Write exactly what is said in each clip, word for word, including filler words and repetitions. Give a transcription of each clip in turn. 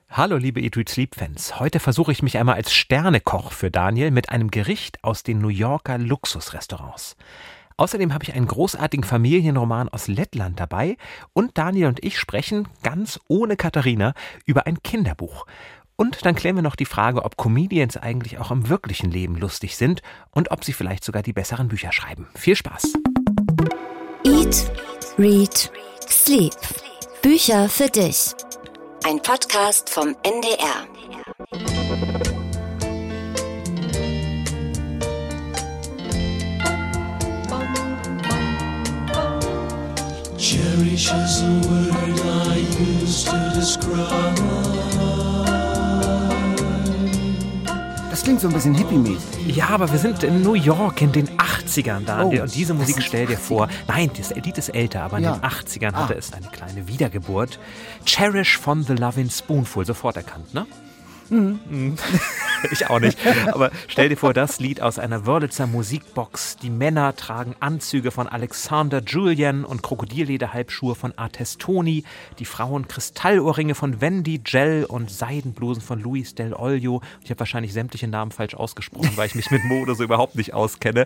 Hallo liebe Eat, Read, Sleep-Fans. Heute versuche ich mich einmal als Sternekoch für Daniel mit einem Gericht aus den New Yorker Luxusrestaurants. Außerdem habe ich einen großartigen Familienroman aus Lettland dabei und Daniel und ich sprechen, ganz ohne Katharina, über ein Kinderbuch. Und dann klären wir noch die Frage, ob Comedians eigentlich auch im wirklichen Leben lustig sind und ob sie vielleicht sogar die besseren Bücher schreiben. Viel Spaß! Eat, Read, Sleep. Bücher für dich. Ein Podcast vom N D R. Cherish is a word I use to describe. Das klingt so ein bisschen hippie-mäßig. Ja, aber wir sind in New York in den achtzigern, Daniel. Oh, und diese Musik das stell dir achtzig. vor. Nein, das Lied ist älter, aber in Ja. den achtzigern hatte Ah. es eine kleine Wiedergeburt. Cherish von The Lovin' Spoonful. Sofort erkannt, ne? Mhm. Ich auch nicht. Aber stell dir vor, das Lied aus einer Wörlitzer Musikbox. Die Männer tragen Anzüge von Alexander Julian und Krokodillederhalbschuhe von Artes Toni. Die Frauen Kristallohrringe von Wendy Gell und Seidenblusen von Luis Del Olio. Ich habe wahrscheinlich sämtliche Namen falsch ausgesprochen, weil ich mich mit Mode so überhaupt nicht auskenne.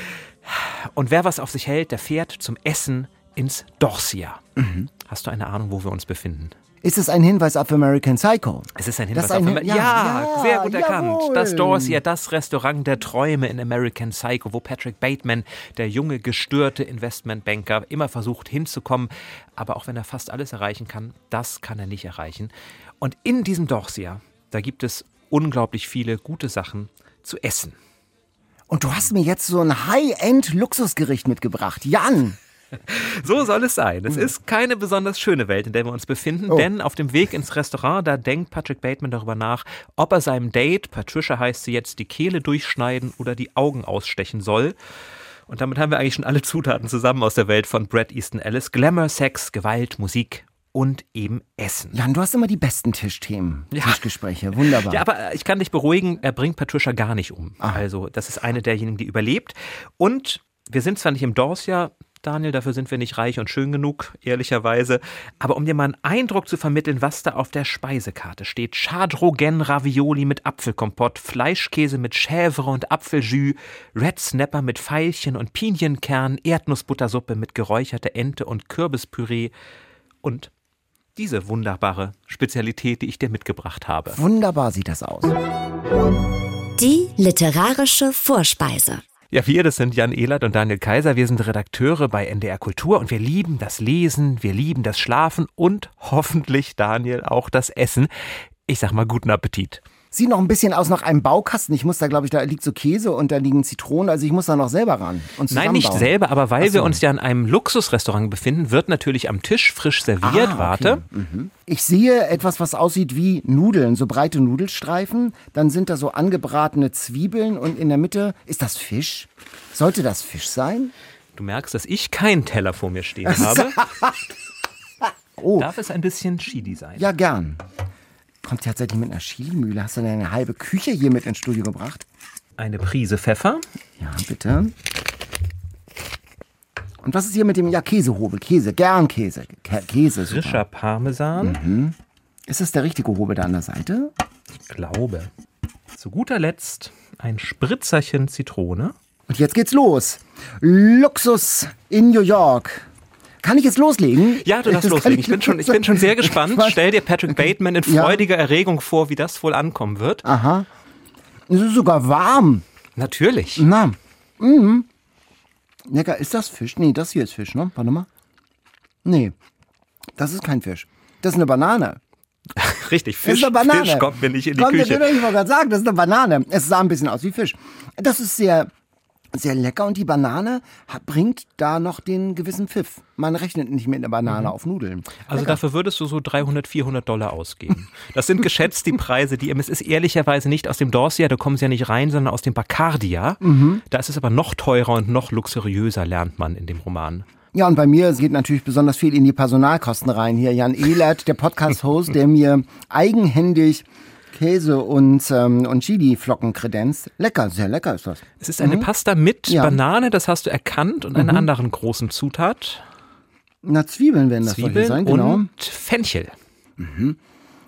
Und wer was auf sich hält, der fährt zum Essen ins Dorsia. Mhm. Hast du eine Ahnung, wo wir uns befinden? Ist es ein Hinweis auf American Psycho? Es ist ein Das Hinweis ist ein auf Hin- Amer- ja, ja, ja, sehr gut erkannt. jawohl. Das Dorsia, das Restaurant der Träume in American Psycho, wo Patrick Bateman, der junge, gestörte Investmentbanker, immer versucht hinzukommen. Aber auch wenn er fast alles erreichen kann, das kann er nicht erreichen. Und in diesem Dorsia, da gibt es unglaublich viele gute Sachen zu essen. Und du hast mir jetzt so ein High-End-Luxusgericht mitgebracht. Jan! So soll es sein. Es ist keine besonders schöne Welt, in der wir uns befinden, Oh. denn auf dem Weg ins Restaurant, da denkt Patrick Bateman darüber nach, ob er seinem Date, Patricia heißt sie jetzt, die Kehle durchschneiden oder die Augen ausstechen soll. Und damit haben wir eigentlich schon alle Zutaten zusammen aus der Welt von Bret Easton Ellis. Glamour, Sex, Gewalt, Musik und eben Essen. Jan, du hast immer die besten Tischthemen, Ja. Tischgespräche. Wunderbar. Ja, aber ich kann dich beruhigen, er bringt Patricia gar nicht um. Ah. Also das ist eine derjenigen, die überlebt. Und wir sind zwar nicht im Dorsia, Daniel, dafür sind wir nicht reich und schön genug, ehrlicherweise. Aber um dir mal einen Eindruck zu vermitteln, was da auf der Speisekarte steht. Chardrogen-Ravioli mit Apfelkompott, Fleischkäse mit Chèvre und Apfeljus, Red Snapper mit Veilchen und Pinienkern, Erdnussbuttersuppe mit geräucherter Ente und Kürbispüree und diese wunderbare Spezialität, die ich dir mitgebracht habe. Wunderbar sieht das aus. Die literarische Vorspeise. Ja, wir, das sind Jan Ehlert und Daniel Kaiser. Wir sind Redakteure bei N D R Kultur und wir lieben das Lesen, wir lieben das Schlafen und hoffentlich, Daniel, auch das Essen. Ich sag mal, guten Appetit. Sieht noch ein bisschen aus nach einem Baukasten. Ich muss da, glaube ich, da liegt so Käse und da liegen Zitronen. Also ich muss da noch selber ran und Nein, nicht zusammenbauen. selber, aber weil Ach so. wir uns ja in einem Luxusrestaurant befinden, wird natürlich am Tisch frisch serviert. Ah, okay. Warte. Mhm. Ich sehe etwas, was aussieht wie Nudeln, so breite Nudelstreifen. Dann sind da so angebratene Zwiebeln und in der Mitte, ist das Fisch? Sollte das Fisch sein? Du merkst, dass ich keinen Teller vor mir stehen habe. Oh, Darf es ein bisschen Chili sein? ja gern. Kommt tatsächlich mit einer Chilimühle. Hast du denn eine halbe Küche hier mit ins Studio gebracht? Eine Prise Pfeffer. Ja, bitte. Und was ist hier mit dem, ja, Käsehobel? Käse, gern Käse. Kä- Käse, super. Frischer Parmesan. Ist das der richtige Hobel da an der Seite? Ich glaube. Zu guter Letzt ein Spritzerchen Zitrone. Und jetzt geht's los. Luxus in New York. Kann ich jetzt loslegen? Ja, du darfst Das kann loslegen. Ich bin schon, ich bin schon sehr gespannt. Was? Stell dir Patrick Bateman in Ja. freudiger Erregung vor, wie das wohl ankommen wird. Aha. Es ist sogar warm. Natürlich. Na. Mhm. Lecker. Ist das Fisch? Nee, das hier ist Fisch, ne? Warte mal. Nee. Das ist kein Fisch. Das ist eine Banane. Richtig, Das Fisch, ist eine Banane. Fisch kommt mir nicht in die Kommt mir- Küche. Ich wollte gerade sagen, das ist eine Banane. Es sah ein bisschen aus wie Fisch. Das ist sehr, sehr lecker und die Banane hat, bringt da noch den gewissen Pfiff. Man rechnet nicht mit einer Banane auf Nudeln. Also Lecker. dafür würdest du so dreihundert, vierhundert Dollar ausgeben. Das sind geschätzt die Preise, die es ist ehrlicherweise nicht aus dem Dorsia, da kommen sie ja nicht rein, sondern aus dem Bacardia. Mhm. Da ist es aber noch teurer und noch luxuriöser, lernt man in dem Roman. Ja, und bei mir geht natürlich besonders viel in die Personalkosten rein. Hier Jan Ehlert, der Podcast-Host, der mir eigenhändig Käse und, ähm, und Chili-Flocken kredenzt. Lecker, sehr lecker ist das. Es ist eine Pasta mit Ja. Banane, das hast du erkannt, und einer anderen großen Zutat. Na, Zwiebeln werden das solche Zwiebeln sein, genau. und Fenchel.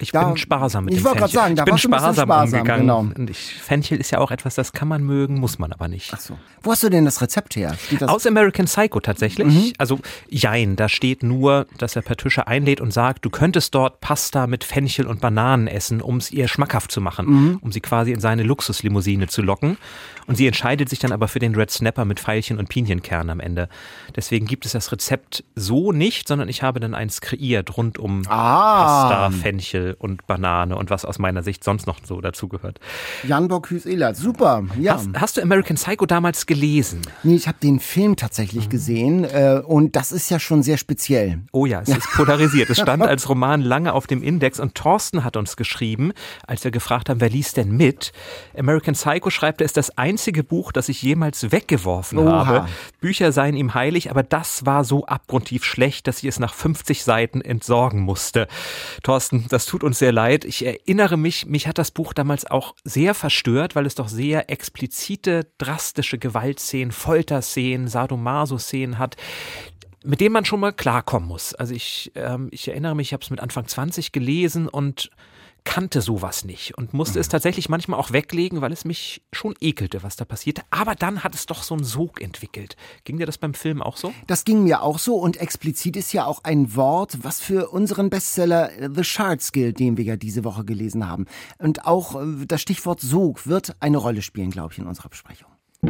Ich Da- bin sparsam mit ich dem wollte Fenchel. grad sagen, da ich bin warst du ein bisschen sparsam, sparsam, umgegangen. genau. Und ich, Fenchel ist ja auch etwas, das kann man mögen, muss man aber nicht. Ach so. Wo hast du denn das Rezept her? Steht das? Aus American Psycho tatsächlich. Mhm. Also jein, da steht nur, dass er Patricia einlädt und sagt, du könntest dort Pasta mit Fenchel und Bananen essen, um es ihr schmackhaft zu machen, Mhm. um sie quasi in seine Luxuslimousine zu locken. Und sie entscheidet sich dann aber für den Red Snapper mit Veilchen und Pinienkernen am Ende. Deswegen gibt es das Rezept so nicht, sondern ich habe dann eins kreiert rund um Ah. Pasta, Fenchel und Banane und was aus meiner Sicht sonst noch so dazugehört. Jan Bocuse Ehlert. Super. Ja. Hast, hast du American Psycho damals gelesen? Nee, ich habe den Film tatsächlich gesehen äh, und das ist ja schon sehr speziell. Oh ja, es ist polarisiert. Es stand als Roman lange auf dem Index und Thorsten hat uns geschrieben, als wir gefragt haben, wer liest denn mit? American Psycho, schreibt er, ist das einzige Buch, das ich jemals weggeworfen Oha. habe. Bücher seien ihm heilig, aber das war so abgrundtief schlecht, dass ich es nach fünfzig Seiten entsorgen musste. Thorsten, das tut uns sehr leid. Ich erinnere mich, mich hat das Buch damals auch sehr verstört, weil es doch sehr explizite, drastische Gewaltszenen, Folterszenen, Sadomaso-Szenen hat, mit denen man schon mal klarkommen muss. Also ich, ähm, ich erinnere mich, ich habe es mit Anfang zwanzig gelesen und kannte sowas nicht und musste es tatsächlich manchmal auch weglegen, weil es mich schon ekelte, was da passierte. Aber dann hat es doch so einen Sog entwickelt. Ging dir das beim Film auch so? Das ging mir auch so und explizit ist ja auch ein Wort, was für unseren Bestseller The Shards gilt, den wir ja diese Woche gelesen haben. Und auch äh, das Stichwort Sog wird eine Rolle spielen, glaube ich, in unserer Besprechung.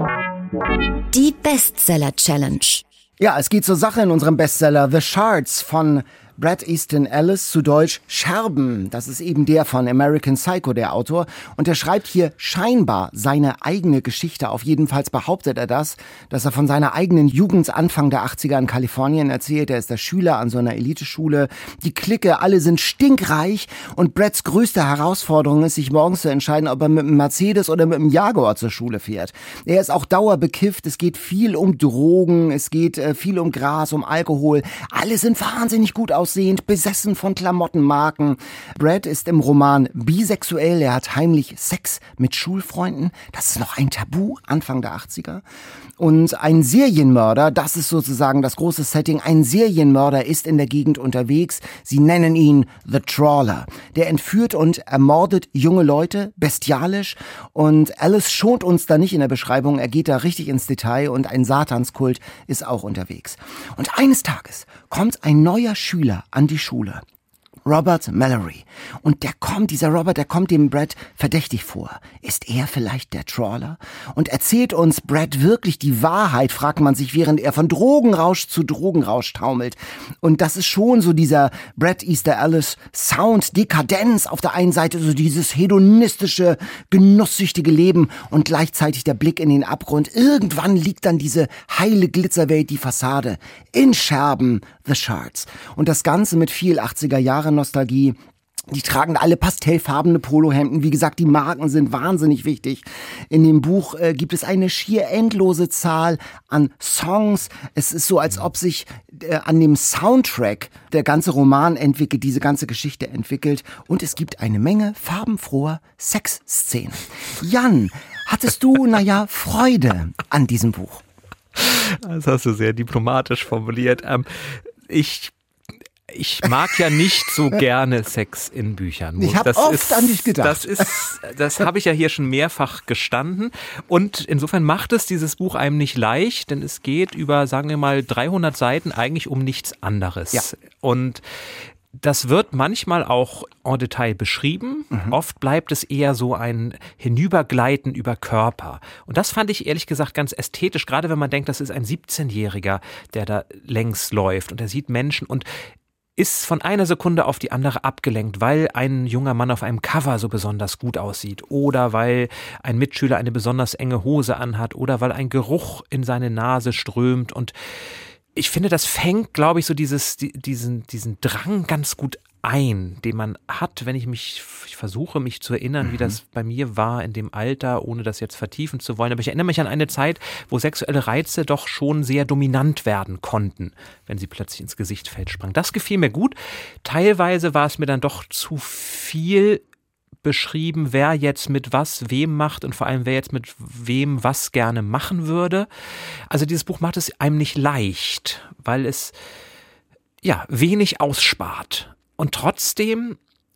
Die Bestseller Challenge. Ja, es geht zur Sache in unserem Bestseller The Shards von Bret Easton Ellis, zu Deutsch Scherben. Das ist eben der von American Psycho, der Autor. Und er schreibt hier scheinbar seine eigene Geschichte auf. Jedenfalls behauptet er das, dass er von seiner eigenen Jugend Anfang der achtziger in Kalifornien erzählt. Er ist der Schüler an so einer Eliteschule. Die Clique, alle sind stinkreich. Und Brets größte Herausforderung ist, sich morgens zu entscheiden, ob er mit einem Mercedes oder mit einem Jaguar zur Schule fährt. Er ist auch dauerbekifft. Es geht viel um Drogen. Es geht äh, viel um Gras, um Alkohol. Alle sind wahnsinnig gut aussehend, besessen von Klamottenmarken. Bret ist im Roman bisexuell. Er hat heimlich Sex mit Schulfreunden. Das ist noch ein Tabu Anfang der achtziger. Und ein Serienmörder, das ist sozusagen das große Setting, ein Serienmörder ist in der Gegend unterwegs. Sie nennen ihn The Trawler. Der entführt und ermordet junge Leute, bestialisch. Und Alice schont uns da nicht in der Beschreibung. Er geht da richtig ins Detail und ein Satanskult ist auch unterwegs. Und eines Tages kommt ein neuer Schüler an die Schule. Robert Mallory. Und der kommt, dieser Robert, der kommt dem Bret verdächtig vor. Ist er vielleicht der Trawler? Und erzählt uns Bret wirklich die Wahrheit, fragt man sich, während er von Drogenrausch zu Drogenrausch taumelt. Und das ist schon so dieser Bret Easton Ellis Sound, Dekadenz auf der einen Seite, so dieses hedonistische, genusssüchtige Leben und gleichzeitig der Blick in den Abgrund. Irgendwann liegt dann diese heile Glitzerwelt, die Fassade, in Scherben, The Shards. Und das Ganze mit viel achtziger Jahre Nostalgie. Die tragen alle pastellfarbene Polohemden. Wie gesagt, die Marken sind wahnsinnig wichtig. In dem Buch äh, gibt es eine schier endlose Zahl an Songs. Es ist so, als ob sich äh, an dem Soundtrack der ganze Roman entwickelt, diese ganze Geschichte entwickelt. Und es gibt eine Menge farbenfroher Sexszenen. Jan, hattest du, naja, Freude an diesem Buch? Das hast du sehr diplomatisch formuliert. Ähm, ich Ich mag ja nicht so gerne Sex in Büchern. Ich habe oft ist, an dich gedacht. Das ist, das habe ich ja hier schon mehrfach gestanden. Und insofern macht es dieses Buch einem nicht leicht, denn es geht über, sagen wir mal, dreihundert Seiten eigentlich um nichts anderes. Ja. Und das wird manchmal auch en Detail beschrieben. Mhm. Oft bleibt es eher so ein Hinübergleiten über Körper. Und das fand ich ehrlich gesagt ganz ästhetisch, gerade wenn man denkt, das ist ein siebzehnjähriger, der da längs läuft und er sieht Menschen und ist von einer Sekunde auf die andere abgelenkt, weil ein junger Mann auf einem Cover so besonders gut aussieht oder weil ein Mitschüler eine besonders enge Hose anhat oder weil ein Geruch in seine Nase strömt. Und ich finde, das fängt, glaube ich, so dieses, diesen, diesen Drang ganz gut ein, den man hat, wenn ich mich, ich versuche mich zu erinnern, mhm. wie das bei mir war in dem Alter, ohne das jetzt vertiefen zu wollen. Aber ich erinnere mich an eine Zeit, wo sexuelle Reize doch schon sehr dominant werden konnten, wenn sie plötzlich ins Gesichtfeld sprang. Das gefiel mir gut. Teilweise war es mir dann doch zu viel beschrieben, wer jetzt mit was wem macht und vor allem wer jetzt mit wem was gerne machen würde. Also dieses Buch macht es einem nicht leicht, weil es ja wenig ausspart. Und trotzdem,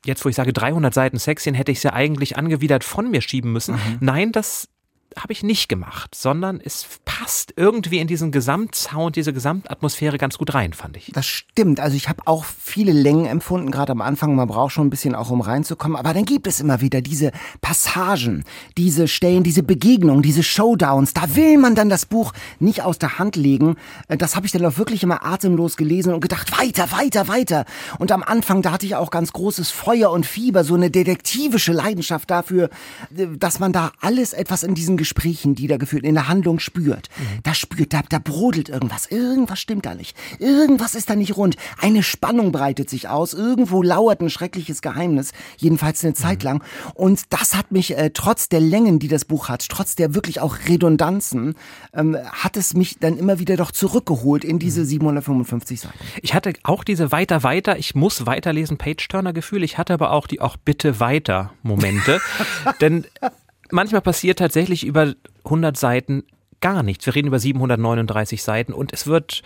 jetzt wo ich sage dreihundert Seiten Sexszenen, hätte ich es ja eigentlich angewidert von mir schieben müssen. Mhm. Nein, das habe ich nicht gemacht, sondern es passt irgendwie in diesen Gesamtsound, diese Gesamtatmosphäre ganz gut rein, fand ich. Das stimmt. Also ich habe auch viele Längen empfunden, gerade am Anfang. Man braucht schon ein bisschen auch, um reinzukommen. Aber dann gibt es immer wieder diese Passagen, diese Stellen, diese Begegnungen, diese Showdowns. Da will man dann das Buch nicht aus der Hand legen. Das habe ich dann auch wirklich immer atemlos gelesen und gedacht, weiter, weiter, weiter. Und am Anfang, da hatte ich auch ganz großes Feuer und Fieber, so eine detektivische Leidenschaft dafür, dass man da alles etwas in diesen Gesprächen, die da geführt, in der Handlung spürt. Mhm. Da spürt, da, da brodelt irgendwas. Irgendwas stimmt da nicht. Irgendwas ist da nicht rund. Eine Spannung breitet sich aus. Irgendwo lauert ein schreckliches Geheimnis. Jedenfalls eine Zeit lang. Und das hat mich, äh, trotz der Längen, die das Buch hat, trotz der wirklich auch Redundanzen, ähm, hat es mich dann immer wieder doch zurückgeholt in diese siebenhundertfünfundfünfzig Seiten. Ich hatte auch diese weiter, weiter, ich muss weiterlesen, Page-Turner-Gefühl. Ich hatte aber auch die auch bitte weiter Momente. Denn manchmal passiert tatsächlich über hundert Seiten gar nichts. Wir reden über siebenhundertneununddreißig Seiten und es wird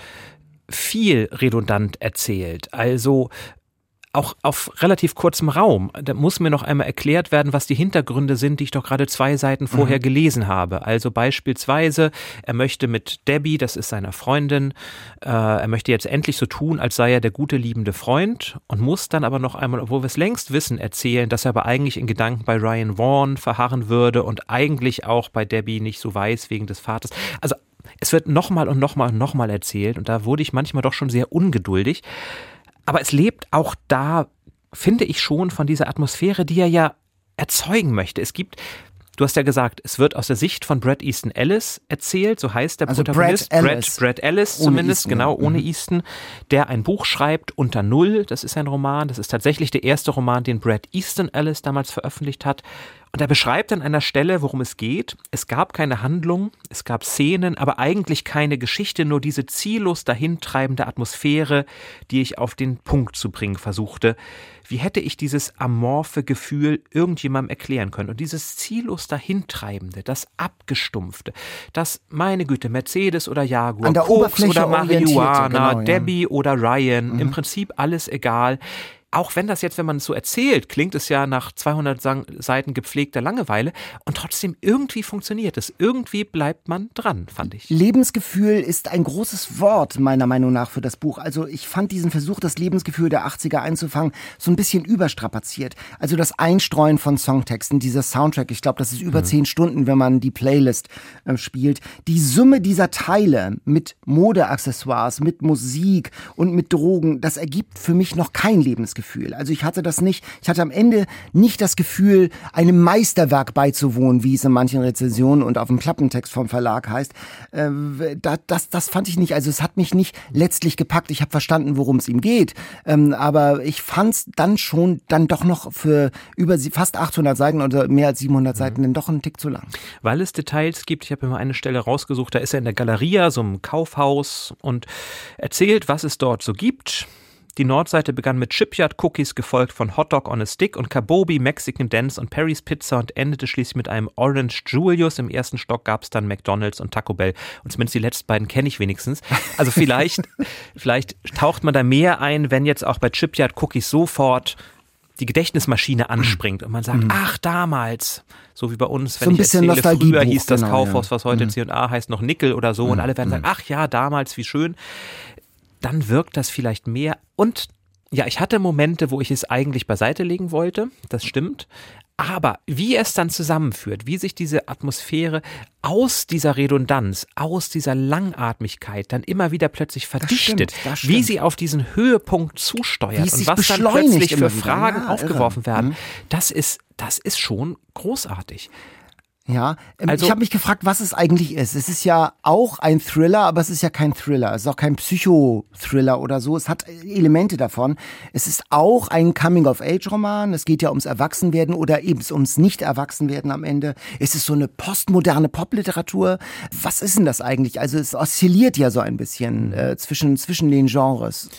viel redundant erzählt. Also auch auf relativ kurzem Raum. Da muss mir noch einmal erklärt werden, was die Hintergründe sind, die ich doch gerade zwei Seiten vorher mhm. gelesen habe. Also beispielsweise, er möchte mit Debbie, das ist seine Freundin, äh, er möchte jetzt endlich so tun, als sei er der gute, liebende Freund und muss dann aber noch einmal, obwohl wir es längst wissen, erzählen, dass er aber eigentlich in Gedanken bei Ryan Vaughn verharren würde und eigentlich auch bei Debbie nicht so weiß wegen des Vaters. Also es wird nochmal und nochmal und nochmal erzählt und da wurde ich manchmal doch schon sehr ungeduldig. Aber es lebt auch da, finde ich schon, von dieser Atmosphäre, die er ja erzeugen möchte. Es gibt, du hast ja gesagt, es wird aus der Sicht von Bret Easton Ellis erzählt, so heißt der also Protagonist. Bret Ellis, Bret, Bret Ellis ohne zumindest, Easton. genau, ohne Mhm. Easton, der ein Buch schreibt, Unter Null, das ist ein Roman, das ist tatsächlich der erste Roman, den Bret Easton Ellis damals veröffentlicht hat. Und er beschreibt an einer Stelle, worum es geht. Es gab keine Handlung, es gab Szenen, aber eigentlich keine Geschichte, nur diese ziellos dahintreibende Atmosphäre, die ich auf den Punkt zu bringen versuchte. Wie hätte ich dieses amorphe Gefühl irgendjemandem erklären können? Und dieses ziellos dahintreibende, das Abgestumpfte, das, meine Güte, Mercedes oder Jaguar, an der Koks Oberfläche oder Marihuana, genau, ja. Debbie oder Ryan, Mhm. im Prinzip alles egal. Auch wenn das jetzt, wenn man es so erzählt, klingt es ja nach zweihundert Seiten gepflegter Langeweile und trotzdem irgendwie funktioniert es. Irgendwie bleibt man dran, fand ich. Lebensgefühl ist ein großes Wort, meiner Meinung nach, für das Buch. Also ich fand diesen Versuch, das Lebensgefühl der achtziger einzufangen, so ein bisschen überstrapaziert. Also das Einstreuen von Songtexten, dieser Soundtrack, ich glaube, das ist über mhm. zehn Stunden, wenn man die Playlist äh, spielt. Die Summe dieser Teile mit Modeaccessoires, mit Musik und mit Drogen, das ergibt für mich noch kein Lebensgefühl. Also ich hatte das nicht, ich hatte am Ende nicht das Gefühl, einem Meisterwerk beizuwohnen, wie es in manchen Rezensionen und auf dem Klappentext vom Verlag heißt. Äh, das, das fand ich nicht, also es hat mich nicht letztlich gepackt. Ich habe verstanden, worum es ihm geht, ähm, aber ich fand es dann schon dann doch noch für über fast achthundert Seiten oder mehr als siebenhundert Seiten dann doch einen Tick zu lang. Weil es Details gibt, ich habe mir mal eine Stelle rausgesucht, da ist er in der Galeria, so einem Kaufhaus und erzählt, was es dort so gibt. Die Nordseite begann mit Shipyard Cookies, gefolgt von Hotdog on a Stick und Kabobi, Mexican Dance und Perry's Pizza und endete schließlich mit einem Orange Julius. Im ersten Stock gab es dann McDonald's und Taco Bell. Und zumindest die letzten beiden kenne ich wenigstens. Also vielleicht, vielleicht taucht man da mehr ein, wenn jetzt auch bei Shipyard Cookies sofort die Gedächtnismaschine anspringt und man sagt, mhm. ach, damals, so wie bei uns, wenn so ein ich bisschen erzähle, früher hieß das genau, Kaufhaus, ja. was heute mhm. C und A heißt, noch Nickel oder so, mhm. und alle werden sagen, ach ja, damals, wie schön. Dann wirkt das vielleicht mehr. Und ja, ich hatte Momente, wo ich es eigentlich beiseite legen wollte, das stimmt. Aber wie es dann zusammenführt, wie sich diese Atmosphäre aus dieser Redundanz, aus dieser Langatmigkeit dann immer wieder plötzlich verdichtet, das stimmt, das stimmt. wie sie auf diesen Höhepunkt zusteuert und was dann plötzlich für Fragen ja, aufgeworfen irre. werden, Mhm. das ist, das ist schon großartig. Ja, ähm, Also- ich habe mich gefragt, was es eigentlich ist. Es ist ja auch ein Thriller, aber es ist ja kein Thriller. Es ist auch kein Psychothriller oder so. Es hat Elemente davon. Es ist auch ein Coming-of-Age-Roman. Es geht ja ums Erwachsenwerden oder eben ums Nicht-Erwachsenwerden am Ende. Es ist so eine postmoderne Popliteratur. Was ist denn das eigentlich? Also es oszilliert ja so ein bisschen äh, zwischen, zwischen den Genres.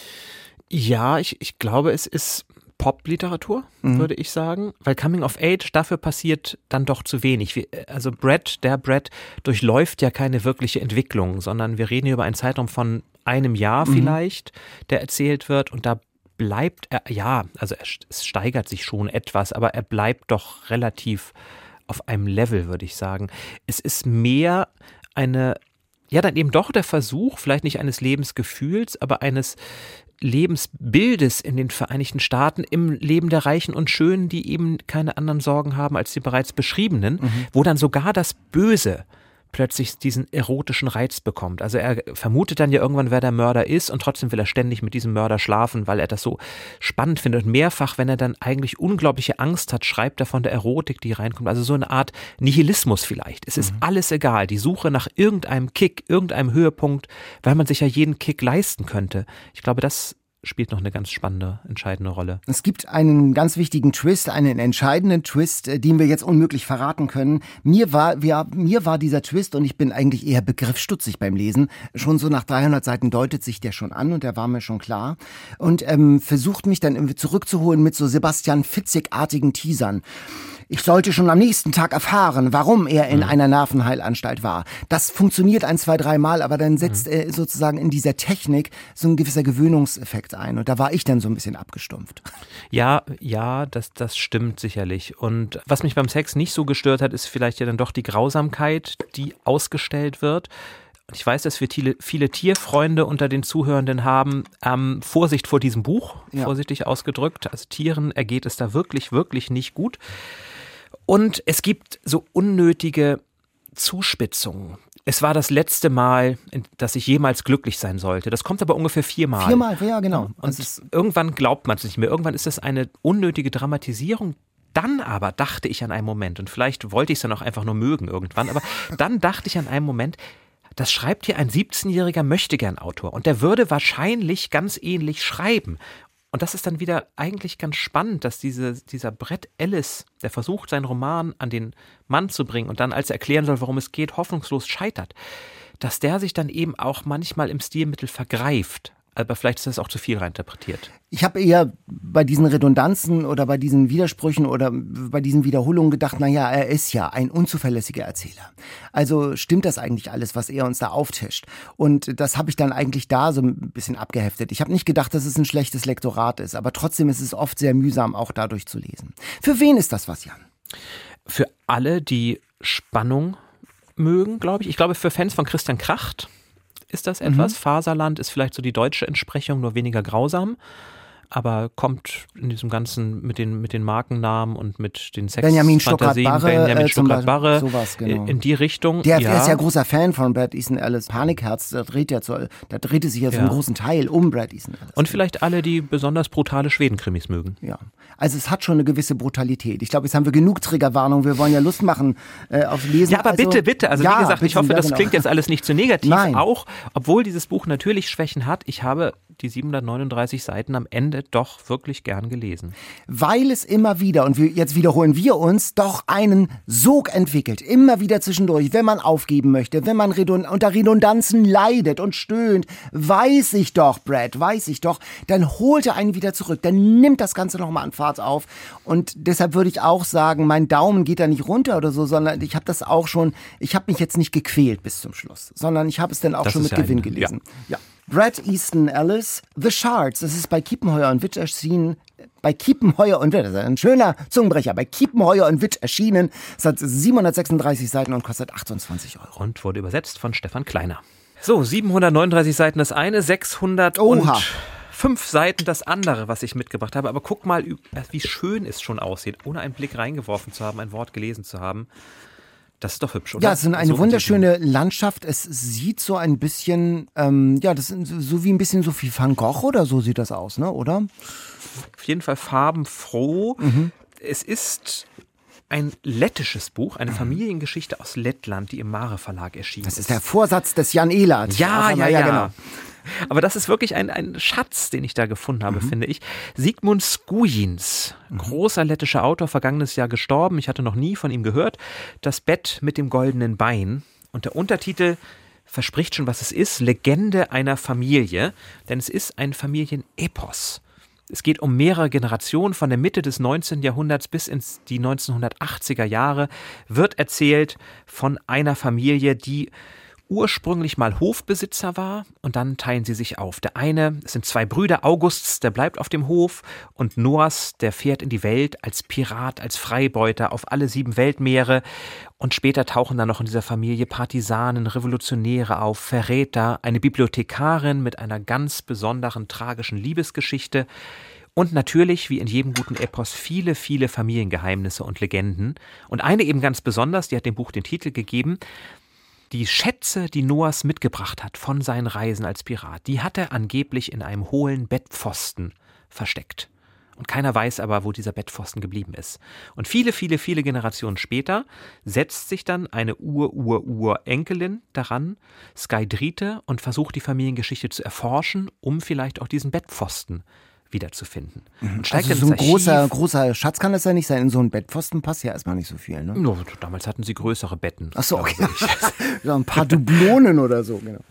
Ja, ich, ich glaube, es ist Popliteratur, mhm. würde ich sagen, weil Coming of Age, dafür passiert dann doch zu wenig. Wir, also Bret, der Bret, durchläuft ja keine wirkliche Entwicklung, sondern wir reden hier über einen Zeitraum von einem Jahr mhm. vielleicht, der erzählt wird und da bleibt, er, ja, also er, es steigert sich schon etwas, aber er bleibt doch relativ auf einem Level, würde ich sagen. Es ist mehr eine, ja, dann eben doch der Versuch, vielleicht nicht eines Lebensgefühls, aber eines Lebensbildes in den Vereinigten Staaten im Leben der Reichen und Schönen, die eben keine anderen Sorgen haben als die bereits beschriebenen, mhm. wo dann sogar das Böse plötzlich diesen erotischen Reiz bekommt. Also er vermutet dann ja irgendwann, wer der Mörder ist und trotzdem will er ständig mit diesem Mörder schlafen, weil er das so spannend findet. Und mehrfach, wenn er dann eigentlich unglaubliche Angst hat, schreibt er von der Erotik, die reinkommt. Also so eine Art Nihilismus vielleicht. Es ist mhm. alles egal. Die Suche nach irgendeinem Kick, irgendeinem Höhepunkt, weil man sich ja jeden Kick leisten könnte. Ich glaube, das spielt noch eine ganz spannende, entscheidende Rolle. Es gibt einen ganz wichtigen Twist, einen entscheidenden Twist, den wir jetzt unmöglich verraten können. Mir war, wir, mir war dieser Twist, und ich bin eigentlich eher begriffsstutzig beim Lesen, schon so nach dreihundert Seiten deutet sich der schon an und der war mir schon klar. Und ähm, versucht mich dann irgendwie zurückzuholen mit so Sebastian Fitzek-artigen Teasern. Ich sollte schon am nächsten Tag erfahren, warum er in mhm. einer Nervenheilanstalt war. Das funktioniert ein, zwei, dreimal, aber dann setzt mhm. er sozusagen in dieser Technik so ein gewisser Gewöhnungseffekt ein. Und da war ich dann so ein bisschen abgestumpft. Ja, ja, das, das stimmt sicherlich. Und was mich beim Sex nicht so gestört hat, ist vielleicht ja dann doch die Grausamkeit, die ausgestellt wird. Ich weiß, dass wir viele, viele Tierfreunde unter den Zuhörenden haben. Ähm, Vorsicht vor diesem Buch, ja. vorsichtig ausgedrückt. Also Tieren ergeht es da wirklich, wirklich nicht gut. Und es gibt so unnötige Zuspitzungen. Es war das letzte Mal, dass ich jemals glücklich sein sollte. Das kommt aber ungefähr viermal. Viermal, ja, genau. Und ist, irgendwann glaubt man es nicht mehr. Irgendwann ist das eine unnötige Dramatisierung. Dann aber dachte ich an einen Moment, und vielleicht wollte ich es dann auch einfach nur mögen irgendwann, aber dann dachte ich an einen Moment, das schreibt hier ein siebzehnjähriger Möchtegern-Autor und der würde wahrscheinlich ganz ähnlich schreiben. Und das ist dann wieder eigentlich ganz spannend, dass diese, dieser Bret Ellis, der versucht, seinen Roman an den Mann zu bringen und dann, als er erklären soll, worum es geht, hoffnungslos scheitert, dass der sich dann eben auch manchmal im Stilmittel vergreift. Aber vielleicht ist das auch zu viel reinterpretiert. Ich habe eher bei diesen Redundanzen oder bei diesen Widersprüchen oder bei diesen Wiederholungen gedacht, naja, er ist ja ein unzuverlässiger Erzähler. Also stimmt das eigentlich alles, was er uns da auftischt? Und das habe ich dann eigentlich da so ein bisschen abgeheftet. Ich habe nicht gedacht, dass es ein schlechtes Lektorat ist, aber trotzdem ist es oft sehr mühsam, auch dadurch zu lesen. Für wen ist das was, Jan? Für alle, die Spannung mögen, glaube ich. Ich glaube, für Fans von Christian Kracht ist das etwas. Mhm. Faserland ist vielleicht so die deutsche Entsprechung, nur weniger grausam, aber kommt in diesem Ganzen mit den, mit den Markennamen und mit den Sexfantasien, Benjamin Stuckrad-Barre, sowas, genau. in die Richtung. Der, ja. der ist ja großer Fan von Bret Easton Ellis. Panikherz, da dreht, ja zu, da dreht es sich ja zu ja. einem großen Teil um Bret Easton Ellis. Und vielleicht alle, die besonders brutale Schwedenkrimis mögen. Ja, also es hat schon eine gewisse Brutalität. Ich glaube, jetzt haben wir genug Triggerwarnung. Wir wollen ja Lust machen äh, auf Lesen. Ja, aber also, bitte, bitte. Also ja, wie gesagt, bitte, ich hoffe, ja, das genau. klingt jetzt alles nicht zu negativ. Nein. Auch, obwohl dieses Buch natürlich Schwächen hat, ich habe die siebenhundertneununddreißig Seiten am Ende doch wirklich gern gelesen. Weil es immer wieder, und wir, jetzt wiederholen wir uns, doch einen Sog entwickelt. Immer wieder zwischendurch, wenn man aufgeben möchte, wenn man redund- unter Redundanzen leidet und stöhnt, weiß ich doch, Brad, weiß ich doch, dann holt er einen wieder zurück, dann nimmt das Ganze nochmal an Fahrt auf. Und deshalb würde ich auch sagen, mein Daumen geht da nicht runter oder so, sondern ich habe das auch schon, ich habe mich jetzt nicht gequält bis zum Schluss, sondern ich habe es dann auch das schon mit ja Gewinn ein, gelesen. Ja. ja. Bret Easton Ellis, The Shards, das ist bei Kiepenheuer und Witsch erschienen, bei Kiepenheuer und Witsch, das ist ein schöner Zungenbrecher, bei Kiepenheuer und Witsch erschienen, es hat siebenhundertsechsunddreißig Seiten und kostet achtundzwanzig Euro. Und wurde übersetzt von Stefan Kleiner. So, siebenhundertneununddreißig Seiten das eine, sechshundertfünf Seiten das andere, was ich mitgebracht habe. Aber guck mal, wie schön es schon aussieht, ohne einen Blick reingeworfen zu haben, ein Wort gelesen zu haben. Das ist doch hübsch, oder? Ja, es ist eine so wunderschöne Landschaft. Es sieht so ein bisschen, ähm, ja, das ist so wie ein bisschen so wie Van Gogh oder so sieht das aus, ne? Oder? Auf jeden Fall farbenfroh. Mhm. Es ist ein lettisches Buch, eine Familiengeschichte aus Lettland, die im Mare Verlag erschienen ist. Das ist der Vorsatz des Jan Ehlert. Ja, ja, ja, ja, genau. Aber das ist wirklich ein, ein Schatz, den ich da gefunden habe, mhm. finde ich. Zygmunt Skujins, mhm. großer lettischer Autor, vergangenes Jahr gestorben. Ich hatte noch nie von ihm gehört. Das Bett mit dem goldenen Bein. Und der Untertitel verspricht schon, was es ist. Legende einer Familie. Denn es ist ein Familienepos. Es geht um mehrere Generationen. Von der Mitte des neunzehnten Jahrhunderts bis ins die neunzehnhundertachtziger Jahre wird erzählt von einer Familie, die ursprünglich mal Hofbesitzer war und dann teilen sie sich auf. Der eine, es sind zwei Brüder, Augusts, der bleibt auf dem Hof und Noahs, der fährt in die Welt als Pirat, als Freibeuter auf alle sieben Weltmeere und später tauchen dann noch in dieser Familie Partisanen, Revolutionäre auf, Verräter, eine Bibliothekarin mit einer ganz besonderen tragischen Liebesgeschichte und natürlich, wie in jedem guten Epos, viele, viele Familiengeheimnisse und Legenden. Und eine eben ganz besonders, die hat dem Buch den Titel gegeben, die Schätze, die Noahs mitgebracht hat von seinen Reisen als Pirat, die hat er angeblich in einem hohlen Bettpfosten versteckt. Und keiner weiß aber, wo dieser Bettpfosten geblieben ist. Und viele, viele, viele Generationen später setzt sich dann eine Ur-Ur-Ur-Enkelin daran, Skaidrite, und versucht die Familiengeschichte zu erforschen, um vielleicht auch diesen Bettpfosten wiederzufinden. Und steigt Also dann so ein ins großer, Archiv. großer Schatz kann das ja nicht sein. In so einen Bettpfosten passt ja erstmal nicht so viel, ne? No, damals hatten sie größere Betten. Ach so, okay. So ein paar Dublonen oder so, genau.